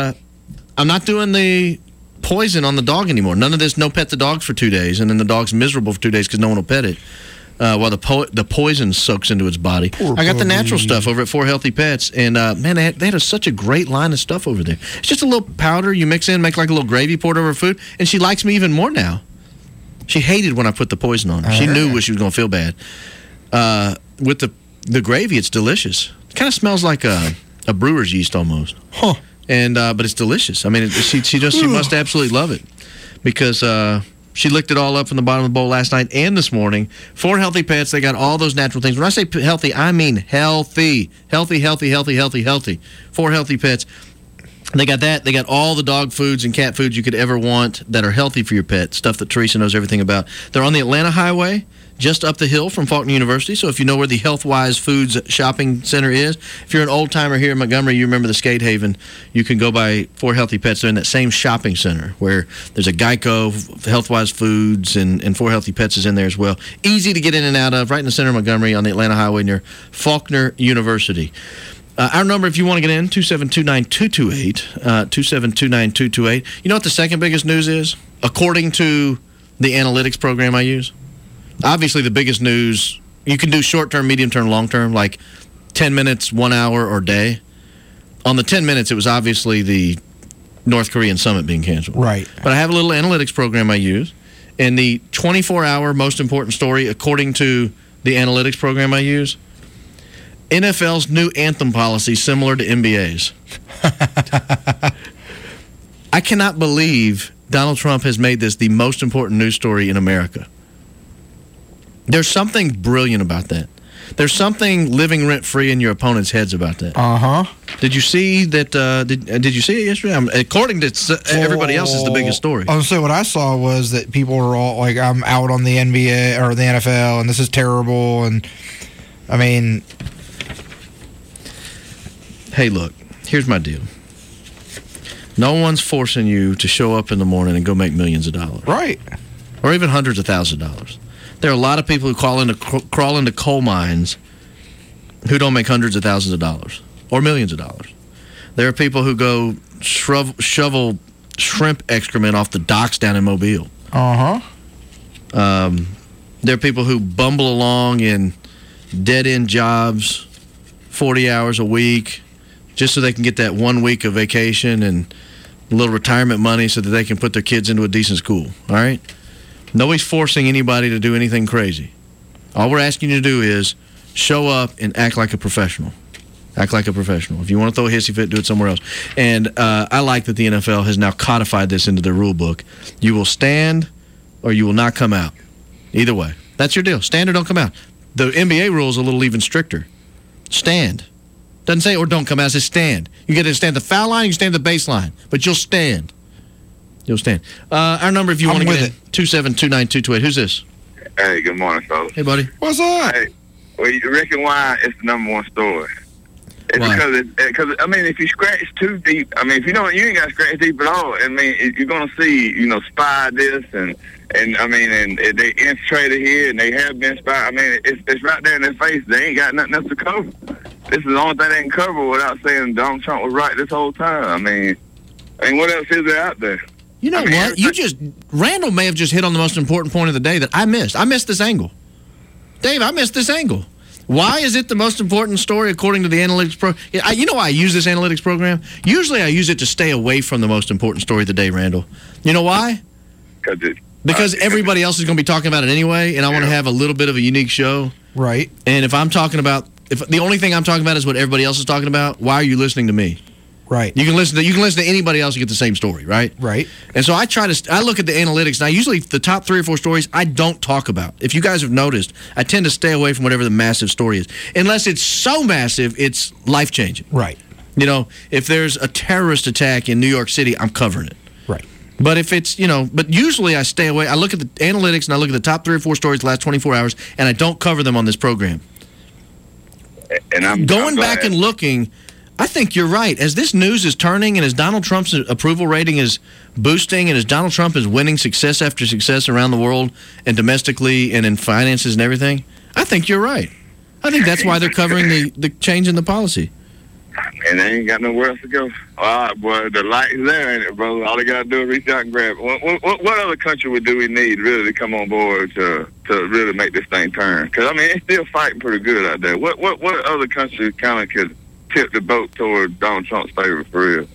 I'm not doing the poison on the dog anymore. None of this. No pet the dogs for 2 days, and then the dog's miserable for 2 days because no one will pet it. While the poison soaks into its body. I got the natural stuff over at 4 Healthy Pets, and man, they had such a great line of stuff over there. It's just a little powder you mix in, make like a little gravy poured over food, and she likes me even more now. She hated when I put the poison on her. She knew she was going to feel bad. With the gravy, it's delicious. It kind of smells like a brewer's yeast almost. Huh. And but it's delicious. I mean, she must absolutely love it because. She licked it all up from the bottom of the bowl last night and this morning. 4 Healthy Pets, they got all those natural things. When I say healthy, I mean healthy. Healthy, healthy, healthy, healthy, healthy. 4 Healthy Pets. They got that. They got all the dog foods and cat foods you could ever want that are healthy for your pet, stuff that Teresa knows everything about. They're on the Atlanta Highway, just up the hill from Faulkner University. So if you know where the Healthwise Foods Shopping Center is, if you're an old-timer here in Montgomery, you remember the Skate Haven, you can go by 4 Healthy Pets. They're in that same shopping center where there's a Geico, Healthwise Foods, and 4 Healthy Pets is in there as well. Easy to get in and out of, right in the center of Montgomery on the Atlanta Highway near Faulkner University. Our number, if you want to get in, 2729228, 2729228. You know what the second biggest news is? According to the analytics program I use? Obviously, the biggest news you can do short-term, medium-term, long-term, like 10 minutes, 1 hour, or day. On the 10 minutes, it was obviously the North Korean summit being canceled. Right. But I have a little analytics program I use. And the 24-hour most important story, according to the analytics program I use, NFL's new anthem policy similar to NBA's. I cannot believe Donald Trump has made this the most important news story in America. There's something brilliant about that. There's something living rent-free in your opponent's heads about that. Uh-huh. Did you see that? Did you see it yesterday? According to everybody else, it's the biggest story. I was say what I saw was that people were all like, "I'm out on the NBA or the NFL, and this is terrible." And I mean, hey, look, here's my deal. No one's forcing you to show up in the morning and go make millions of dollars, right? Or even hundreds of thousands of dollars. There are a lot of people who crawl into coal mines who don't make hundreds of thousands of dollars or millions of dollars. There are people who go shovel shrimp excrement off the docks down in Mobile. Uh-huh. There are people who bumble along in dead-end jobs, 40 hours a week, just so they can get that 1 week of vacation and a little retirement money so that they can put their kids into a decent school, all right? Nobody's forcing anybody to do anything crazy. All we're asking you to do is show up and act like a professional. Act like a professional. If you want to throw a hissy fit, do it somewhere else. And I like that the NFL has now codified this into their rule book. You will stand or you will not come out. Either way. That's your deal. Stand or don't come out. The NBA rule is a little even stricter. Stand. Doesn't say or don't come out. It says stand. You get to stand the foul line, you can stand the baseline. But you'll stand. You'll stand. Our number, if you want to get in, 2729228. Who's this? Hey, good morning, fellas. Hey, buddy. What's up? Hey, well, you reckon why it's the number one story? It's why? Because I mean, if you scratch too deep, I mean, if you don't, you ain't got to scratch deep at all. I mean, you're gonna see, spy this and I mean, and they infiltrated here and they have been spied. I mean, it's right there in their face. They ain't got nothing else to cover. This is the only thing they can cover without saying Donald Trump was right this whole time. I mean, what else is there out there? You know what? Randall may have just hit on the most important point of the day that I missed. I missed this angle. Dave, I missed this angle. Why is it the most important story according to the analytics program? You know why I use this analytics program? Usually I use it to stay away from the most important story of the day, Randall. You know why? Because everybody else is going to be talking about it anyway, and I want to have a little bit of a unique show. Right. And if the only thing I'm talking about is what everybody else is talking about, why are you listening to me? Right. You can listen to anybody else and get the same story, right? Right. And so I look at the analytics, and usually the top 3 or 4 stories I don't talk about. If you guys have noticed, I tend to stay away from whatever the massive story is. Unless it's so massive, it's life-changing. Right. If there's a terrorist attack in New York City, I'm covering it. Right. But if it's, but usually I stay away. I look at the analytics, and I look at the top 3 or 4 stories the last 24 hours, and I don't cover them on this program. And I'm going back and looking, I think you're right. As this news is turning and as Donald Trump's approval rating is boosting and as Donald Trump is winning success after success around the world and domestically and in finances and everything, I think you're right. I think that's why they're covering the change in the policy. And they ain't got nowhere else to go. All right, boy, the light is there, ain't it, brother? All they got to do is reach out and grab it. What other country do we need really to come on board to really make this thing turn? Because, it's still fighting pretty good out there. What other country kind of could tip the boat toward Donald Trump's favor for real?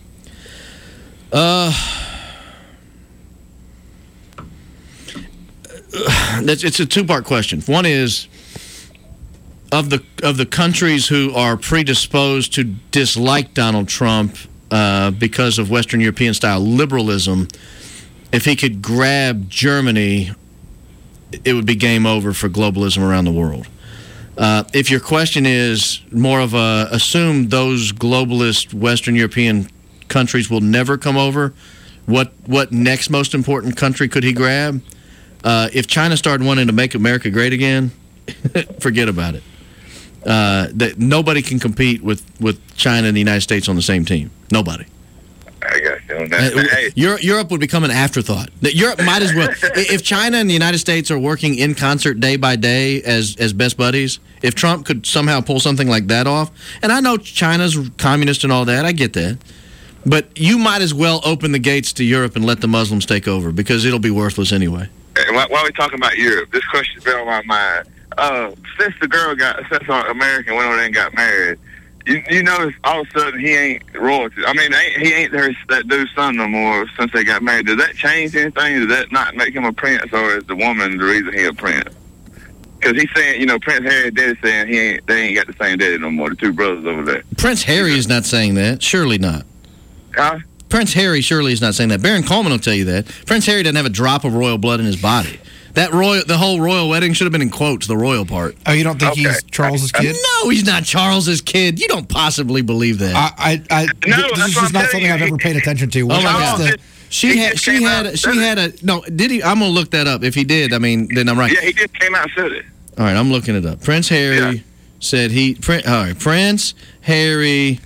It's a 2-part question. One is of the countries who are predisposed to dislike Donald Trump because of Western European style liberalism. If he could grab Germany, it would be game over for globalism around the world. If your question is more of assume those globalist Western European countries will never come over, what next most important country could he grab? If China started wanting to make America great again, forget about it. That nobody can compete with China and the United States on the same team. Nobody. I got you on that. Europe would become an afterthought. Europe might as well. If China and the United States are working in concert day by day as best buddies, if Trump could somehow pull something like that off, and I know China's communist and all that, I get that, but you might as well open the gates to Europe and let the Muslims take over because it'll be worthless anyway. And while we're talking about Europe, this question's been on my mind. since our American went over there and got married, you notice all of a sudden he ain't royalty. I mean, he ain't that dude's son no more since they got married. Does that change anything? Does that not make him a prince, or is the woman the reason he a prince? Because he's saying, Prince Harry daddy saying they ain't got the same daddy no more, the two brothers over there. Prince Harry is not saying that. Surely not. Huh? Prince Harry surely is not saying that. Baron Coleman will tell you that. Prince Harry doesn't have a drop of royal blood in his body. The whole royal wedding should have been in quotes, the royal part. Oh, you don't think he's Charles's kid? No, he's not Charles's kid. You don't possibly believe that. This is just not something I've ever paid attention to. Oh my God. She had a no. Did he? I'm gonna look that up. If he did, then I'm right. Yeah, he just came out and said it. All right, I'm looking it up. Prince Harry said all right, Prince Harry,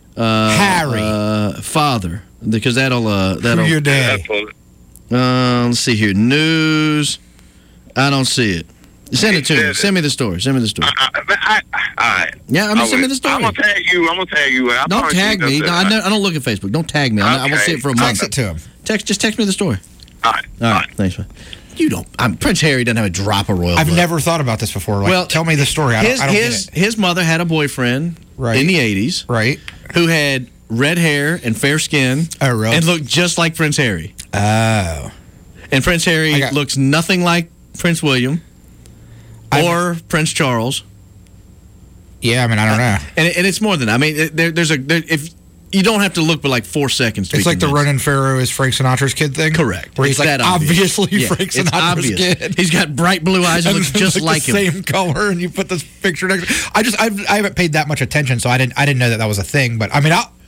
father, because that'll your day. Let's see here. News. I don't see it. Send it to me. Send me the story. All right. Yeah, send me the story. I'm gonna tag you. Don't tag me. No, I don't look at Facebook. Don't tag me. I will see it for a month. Text it to him. Just text me the story. All right. Thanks, man. You don't. Prince Harry doesn't have a drop of royal blood. I've never thought about this before. Well, tell me the story. I don't get it. His mother had a boyfriend in the 80s, right? Who had red hair and fair skin, and looked just like Prince Harry. Oh, and Prince Harry looks nothing like Prince William or Prince Charles. Yeah, I don't know. And it's more than that. If you don't have to look but like 4 seconds to it's be like convinced. the Ronan Farrow is Frank Sinatra's kid thing? Correct. Where he's like, obviously Frank Sinatra's kid. He's got bright blue eyes and looks just like him. Same color, and you put this picture next to I haven't paid that much attention, so I didn't know that was a thing. But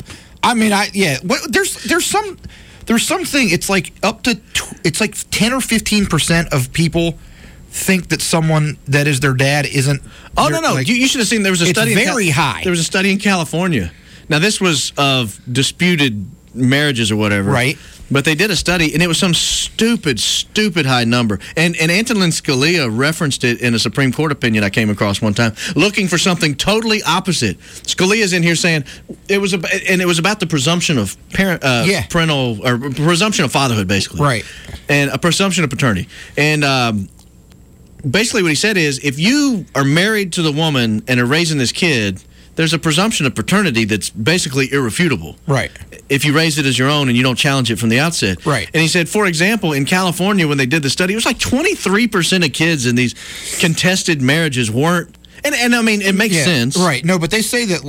there's something. It's like up to it's like 10 or 15% of people think that someone that is their dad isn't. Oh no! Like, you should have seen. There was a study. It's very high. There was a study in California. Now this was of disputed marriages or whatever, right? But they did a study, and it was some stupid high number. And Antonin Scalia referenced it in a Supreme Court opinion I came across one time, looking for something totally opposite. Scalia's in here saying it was about the presumption of parental or presumption of fatherhood, basically, right? And a presumption of paternity. And basically, what he said is, if you are married to the woman and are raising this kid, there's a presumption of paternity that's basically irrefutable. Right. If you raise it as your own and you don't challenge it from the outset. Right. And he said, for example, in California, when they did the study, it was like 23% of kids in these contested marriages weren't. And it makes sense. Right. No, but they say that,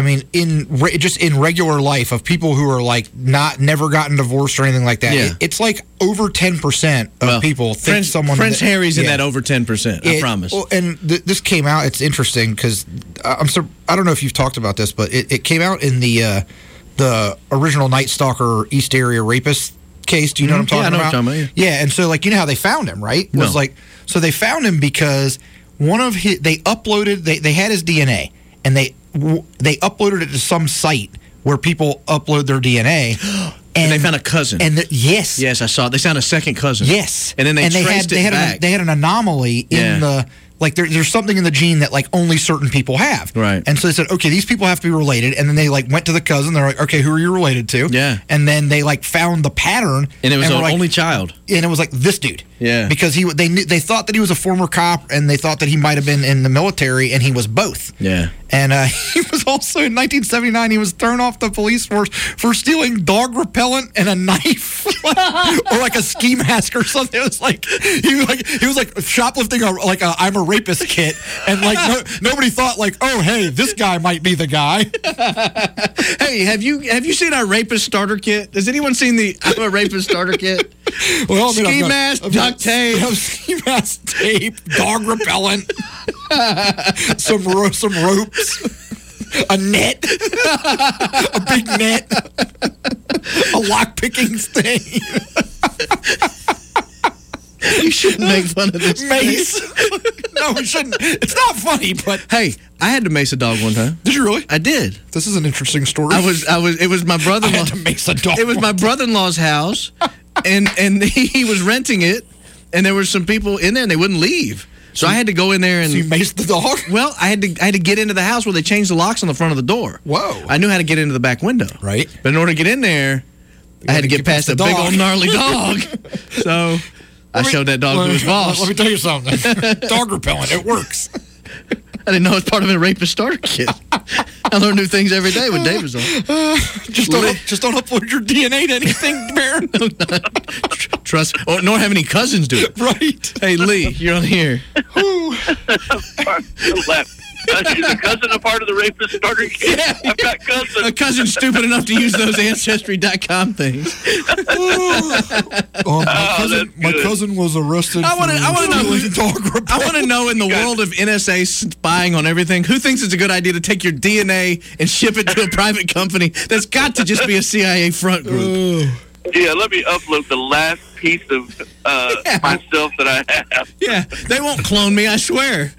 in regular life of people who are, never gotten divorced or anything like that, it's like over 10% of people think someone... Prince Harry's in that over 10%, I promise. Well, and this came out, it's interesting, because I don't know if you've talked about this, but it came out in the original Night Stalker East Area rapist case. Do you know what I'm talking about? Yeah, I know what you're talking about. Yeah, and so, you know how they found him, right? So they found him because... they uploaded, they had his DNA, and they uploaded it to some site where people upload their DNA. And they found a cousin. Yes. Yes, I saw it. They found a second cousin. Yes. And then they traced it back. They had an anomaly in the... there's something in the gene that, only certain people have. Right. And so they said, okay, these people have to be related. And then they, went to the cousin. They're like, okay, who are you related to? Yeah. And then they, found the pattern. And it was an only child. And it was this dude. Yeah. Because they thought that he was a former cop, and they thought that he might have been in the military, and he was both. Yeah. And he was also, in 1979, he was thrown off the police force for stealing dog repellent and a knife. or a ski mask or something. It was he was shoplifting a I'm a rapist kit, and nobody thought oh, hey, this guy might be the guy. Hey, have you seen our rapist starter kit? Has anyone seen the I'm a rapist starter kit? Well, ski mask, duct tape, ski mask, tape, dog repellent, some ropes, a net, a big net, a lock picking thing. You shouldn't make fun of this mace. No, we shouldn't. It's not funny, but hey, I had to mace a dog one time. Did you really? I did. This is an interesting story. It was my brother-in-law. I had to mace a dog. It was my brother-in-law's house, and he was renting it, and there were some people in there, and they wouldn't leave. So I had to go in there and... So you maced the dog? Well, I had to get into the house where they changed the locks on the front of the door. Whoa. I knew how to get into the back window. Right. But in order to get in there, I had to get past a big old gnarly dog. So I showed that dog to his boss. Let me tell you something. Dog repellent, it works. I didn't know it's part of a rapist starter kit. I learn new things every day when Dave is on. Just don't upload your DNA to anything, Bear. Trust, nor have any cousins do it. Right. Hey, Lee, you're on here. Is a cousin a part of the rapist starter kit? Yeah. I've got cousins. A cousin stupid enough to use those Ancestry.com things. My cousin was arrested. I want to know in the world of NSA spying on everything, who thinks it's a good idea to take your DNA and ship it to a private company? That's got to just be a CIA front group. Yeah, let me upload the last piece of myself that I have. Yeah, they won't clone me, I swear.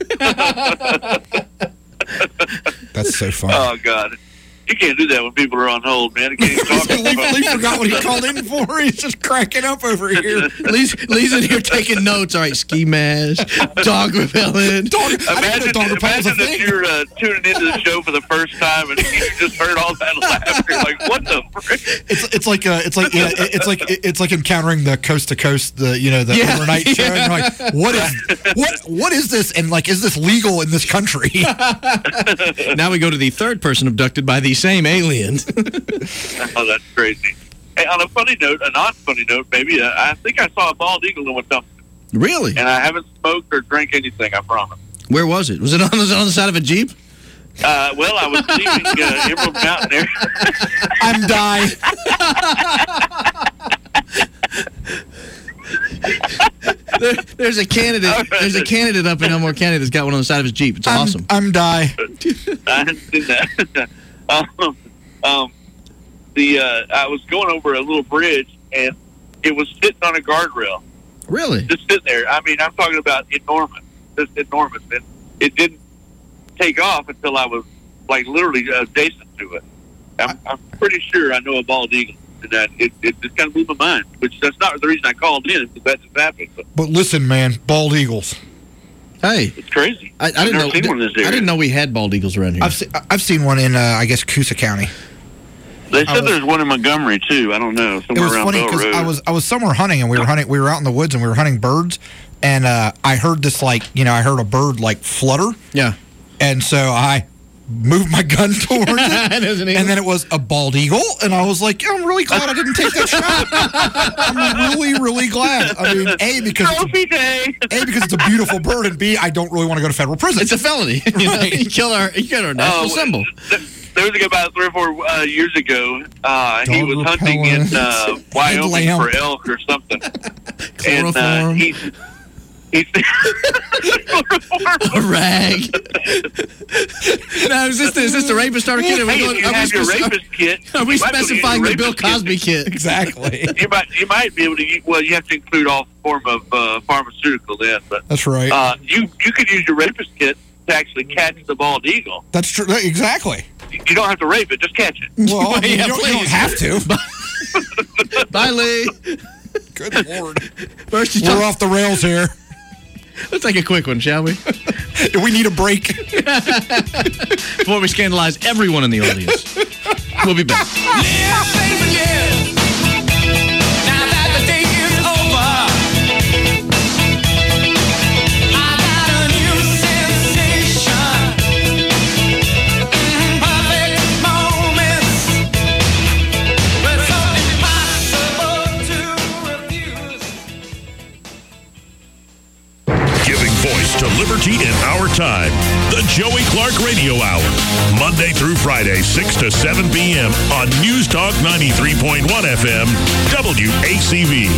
That's so funny. Oh, God. You can't do that when people are on hold, man. Lee forgot what he called in for. He's just cracking up over here. Lee's in here taking notes. All right, ski mask, dog repellent. Imagine that you're tuning into the show for the first time and you just heard all that laughter. You're like, what the frick? It's like encountering the coast to coast, the overnight show. And you're like, what is this? And like, is this legal in this country? Now we go to the third person abducted by the same alien. Oh, that's crazy. Hey, on a funny note, a non-funny note, maybe, I think I saw a bald eagle in Wetumpka. Really? And I haven't smoked or drank anything, I promise. Where was it? Was it on the side of a Jeep? Well, I was leaving Emerald Mountain there. I'm dying. There's a candidate. There's a candidate up in Elmore County that's got one on the side of his Jeep. It's awesome. I'm dying. I hadn't seen that. I was going over a little bridge and it was sitting on a guardrail. Really? Just sitting there. I mean, I'm talking about enormous. Just enormous. And it didn't take off until I was like literally adjacent to it. I'm pretty sure I know a bald eagle. And that it just kind of blew my mind, which that's not the reason I called in, because that just happened. But listen, man, bald eagles. Hey, it's crazy. I didn't know. Seen one in this area. I didn't know we had bald eagles around here. I've seen one in I guess Coosa County. They said there's one in Montgomery too. I don't know. Somewhere it was around funny Bell Road. I was somewhere hunting and we were out in the woods and we were hunting birds, and I heard this I heard a bird like flutter. Yeah. And so I moved my gun towards it, and then it was a bald eagle, and I was like, I'm really glad I didn't take that shot. I'm really, really glad. I mean, A, because it's a beautiful bird, and B, I don't really want to go to federal prison. It's a felony. You killed our national symbol. There was a guy about 3 or 4 years ago. He was hunting in Wyoming for elk or something. Chloroform. And he's a rag. Now, is this the rapist starter kit? Your rapist kit. Are we specifying the Bill Cosby kit? Exactly. You might be able to. Well, you have to include all form of pharmaceutical then. But that's right. You could use your rapist kit to actually catch the bald eagle. That's true. Exactly. You don't have to rape it. Just catch it. Well, you don't have to. Bye, Lee. Good Lord. First, we're off the rails here. Let's take a quick one, shall we? We need a break. Before we scandalize everyone in the audience. We'll be back. To liberty in our time. The Joey Clark Radio Hour. Monday through Friday, 6 to 7 p.m. on News Talk 93.1 FM, WACV.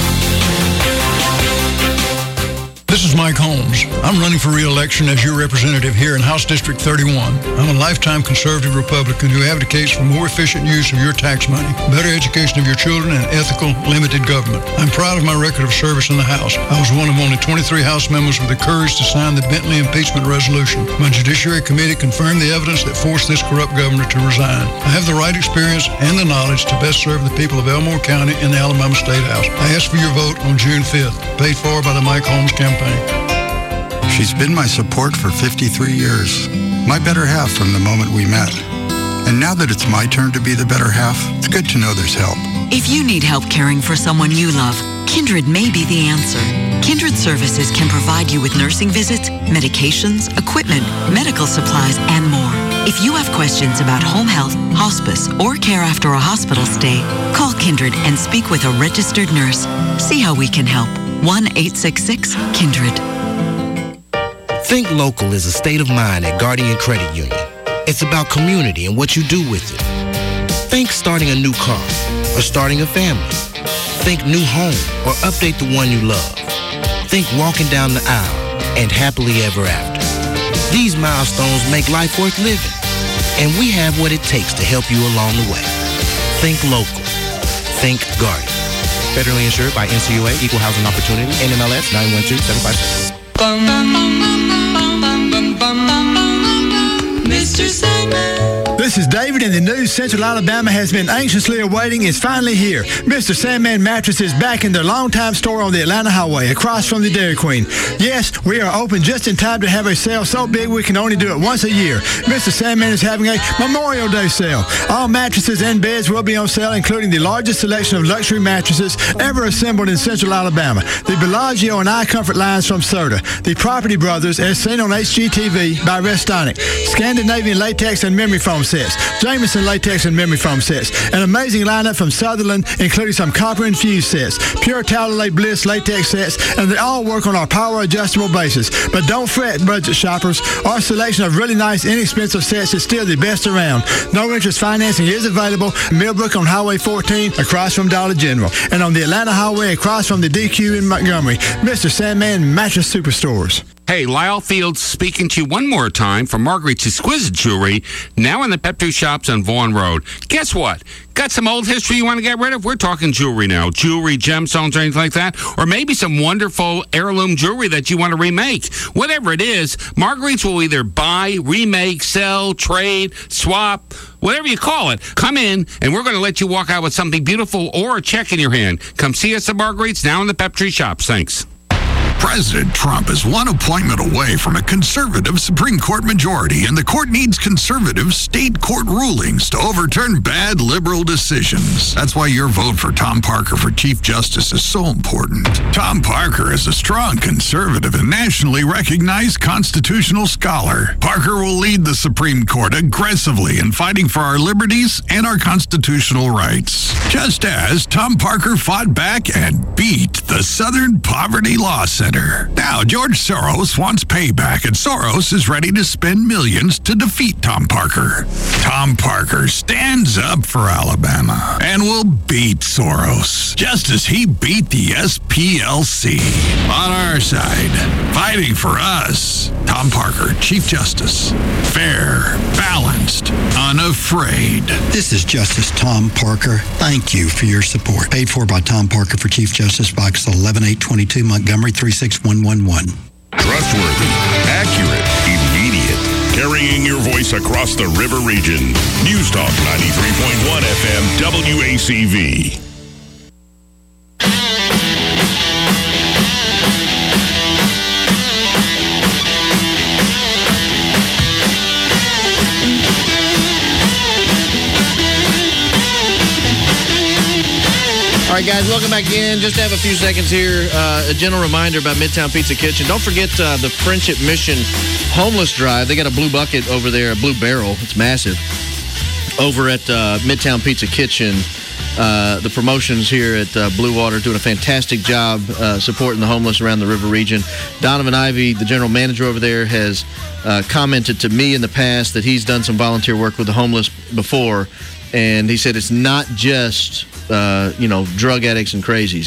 This is Mike Holmes. I'm running for re-election as your representative here in House District 31. I'm a lifetime conservative Republican who advocates for more efficient use of your tax money, better education of your children, and ethical, limited government. I'm proud of my record of service in the House. I was one of only 23 House members with the courage to sign the Bentley impeachment resolution. My Judiciary Committee confirmed the evidence that forced this corrupt governor to resign. I have the right experience and the knowledge to best serve the people of Elmore County and the Alabama State House. I ask for your vote on June 5th, paid for by the Mike Holmes campaign. She's been my support for 53 years. My better half from the moment we met. And now that it's my turn to be the better half, it's good to know there's help. If you need help caring for someone you love, Kindred may be the answer. Kindred Services can provide you with nursing visits, medications, equipment, medical supplies, and more. If you have questions about home health, hospice, or care after a hospital stay, call Kindred and speak with a registered nurse. See how we can help. 1-866-KINDRED. Think local is a state of mind at Guardian Credit Union. It's about community and what you do with it. Think starting a new car or starting a family. Think new home or update the one you love. Think walking down the aisle and happily ever after. These milestones make life worth living, and we have what it takes to help you along the way. Think local. Think Guardian. Federally insured by NCUA, Equal Housing Opportunity, NMLS 912756. Mr. Sandman. This is David, and the news Central Alabama has been anxiously awaiting is finally here. Mr. Sandman Mattress is back in their longtime store on the Atlanta Highway, across from the Dairy Queen. Yes, we are open just in time to have a sale so big we can only do it once a year. Mr. Sandman is having a Memorial Day sale. All mattresses and beds will be on sale, including the largest selection of luxury mattresses ever assembled in Central Alabama. The Bellagio and iComfort lines from Serta. The Property Brothers, as seen on HGTV by Restonic. Scandinavian latex and memory foam sets. Jameson latex and memory foam sets. An amazing lineup from Sutherland, including some copper-infused sets, Pure Talalay Bliss latex sets, and they all work on our power-adjustable basis. But don't fret, budget shoppers. Our selection of really nice, inexpensive sets is still the best around. No interest financing is available. Millbrook on Highway 14, across from Dollar General. And on the Atlanta Highway, across from the DQ in Montgomery. Mr. Sandman Mattress Superstores. Hey, Lyle Fields speaking to you one more time from Marguerite's Exquisite Jewelry, now in the Pep 2 shops on Vaughan Road. Guess what? Got some old history you want to get rid of? We're talking jewelry now. Jewelry, gemstones, or anything like that. Or maybe some wonderful heirloom jewelry that you want to remake. Whatever it is, Marguerite's will either buy, remake, sell, trade, swap, whatever you call it. Come in, and we're going to let you walk out with something beautiful or a check in your hand. Come see us at Marguerite's, now in the Pep 3 shops. Thanks. President Trump is one appointment away from a conservative Supreme Court majority, and the court needs conservative state court rulings to overturn bad liberal decisions. That's why your vote for Tom Parker for Chief Justice is so important. Tom Parker is a strong conservative and nationally recognized constitutional scholar. Parker will lead the Supreme Court aggressively in fighting for our liberties and our constitutional rights, just as Tom Parker fought back and beat the Southern Poverty Law Center. Now, George Soros wants payback, and Soros is ready to spend millions to defeat Tom Parker. Tom Parker stands up for Alabama and will beat Soros, just as he beat the SPLC. On our side, fighting for us, Tom Parker, Chief Justice. Fair, balanced, unafraid. This is Justice Tom Parker. Thank you for your support. Paid for by Tom Parker for Chief Justice, Box 11822, Montgomery 36111. Trustworthy, accurate, immediate. Carrying your voice across the river region. News Talk 93.1 FM WACV. All right, guys, welcome back in. Just to have a few seconds here, a gentle reminder about Midtown Pizza Kitchen. Don't forget the Friendship Mission Homeless Drive. They got a blue bucket over there, a blue barrel. It's massive. Over at Midtown Pizza Kitchen. The promotions here at Blue Water doing a fantastic job supporting the homeless around the river region. Donovan Ivey, the general manager over there, has commented to me in the past that he's done some volunteer work with the homeless before. And he said it's not just, drug addicts and crazies.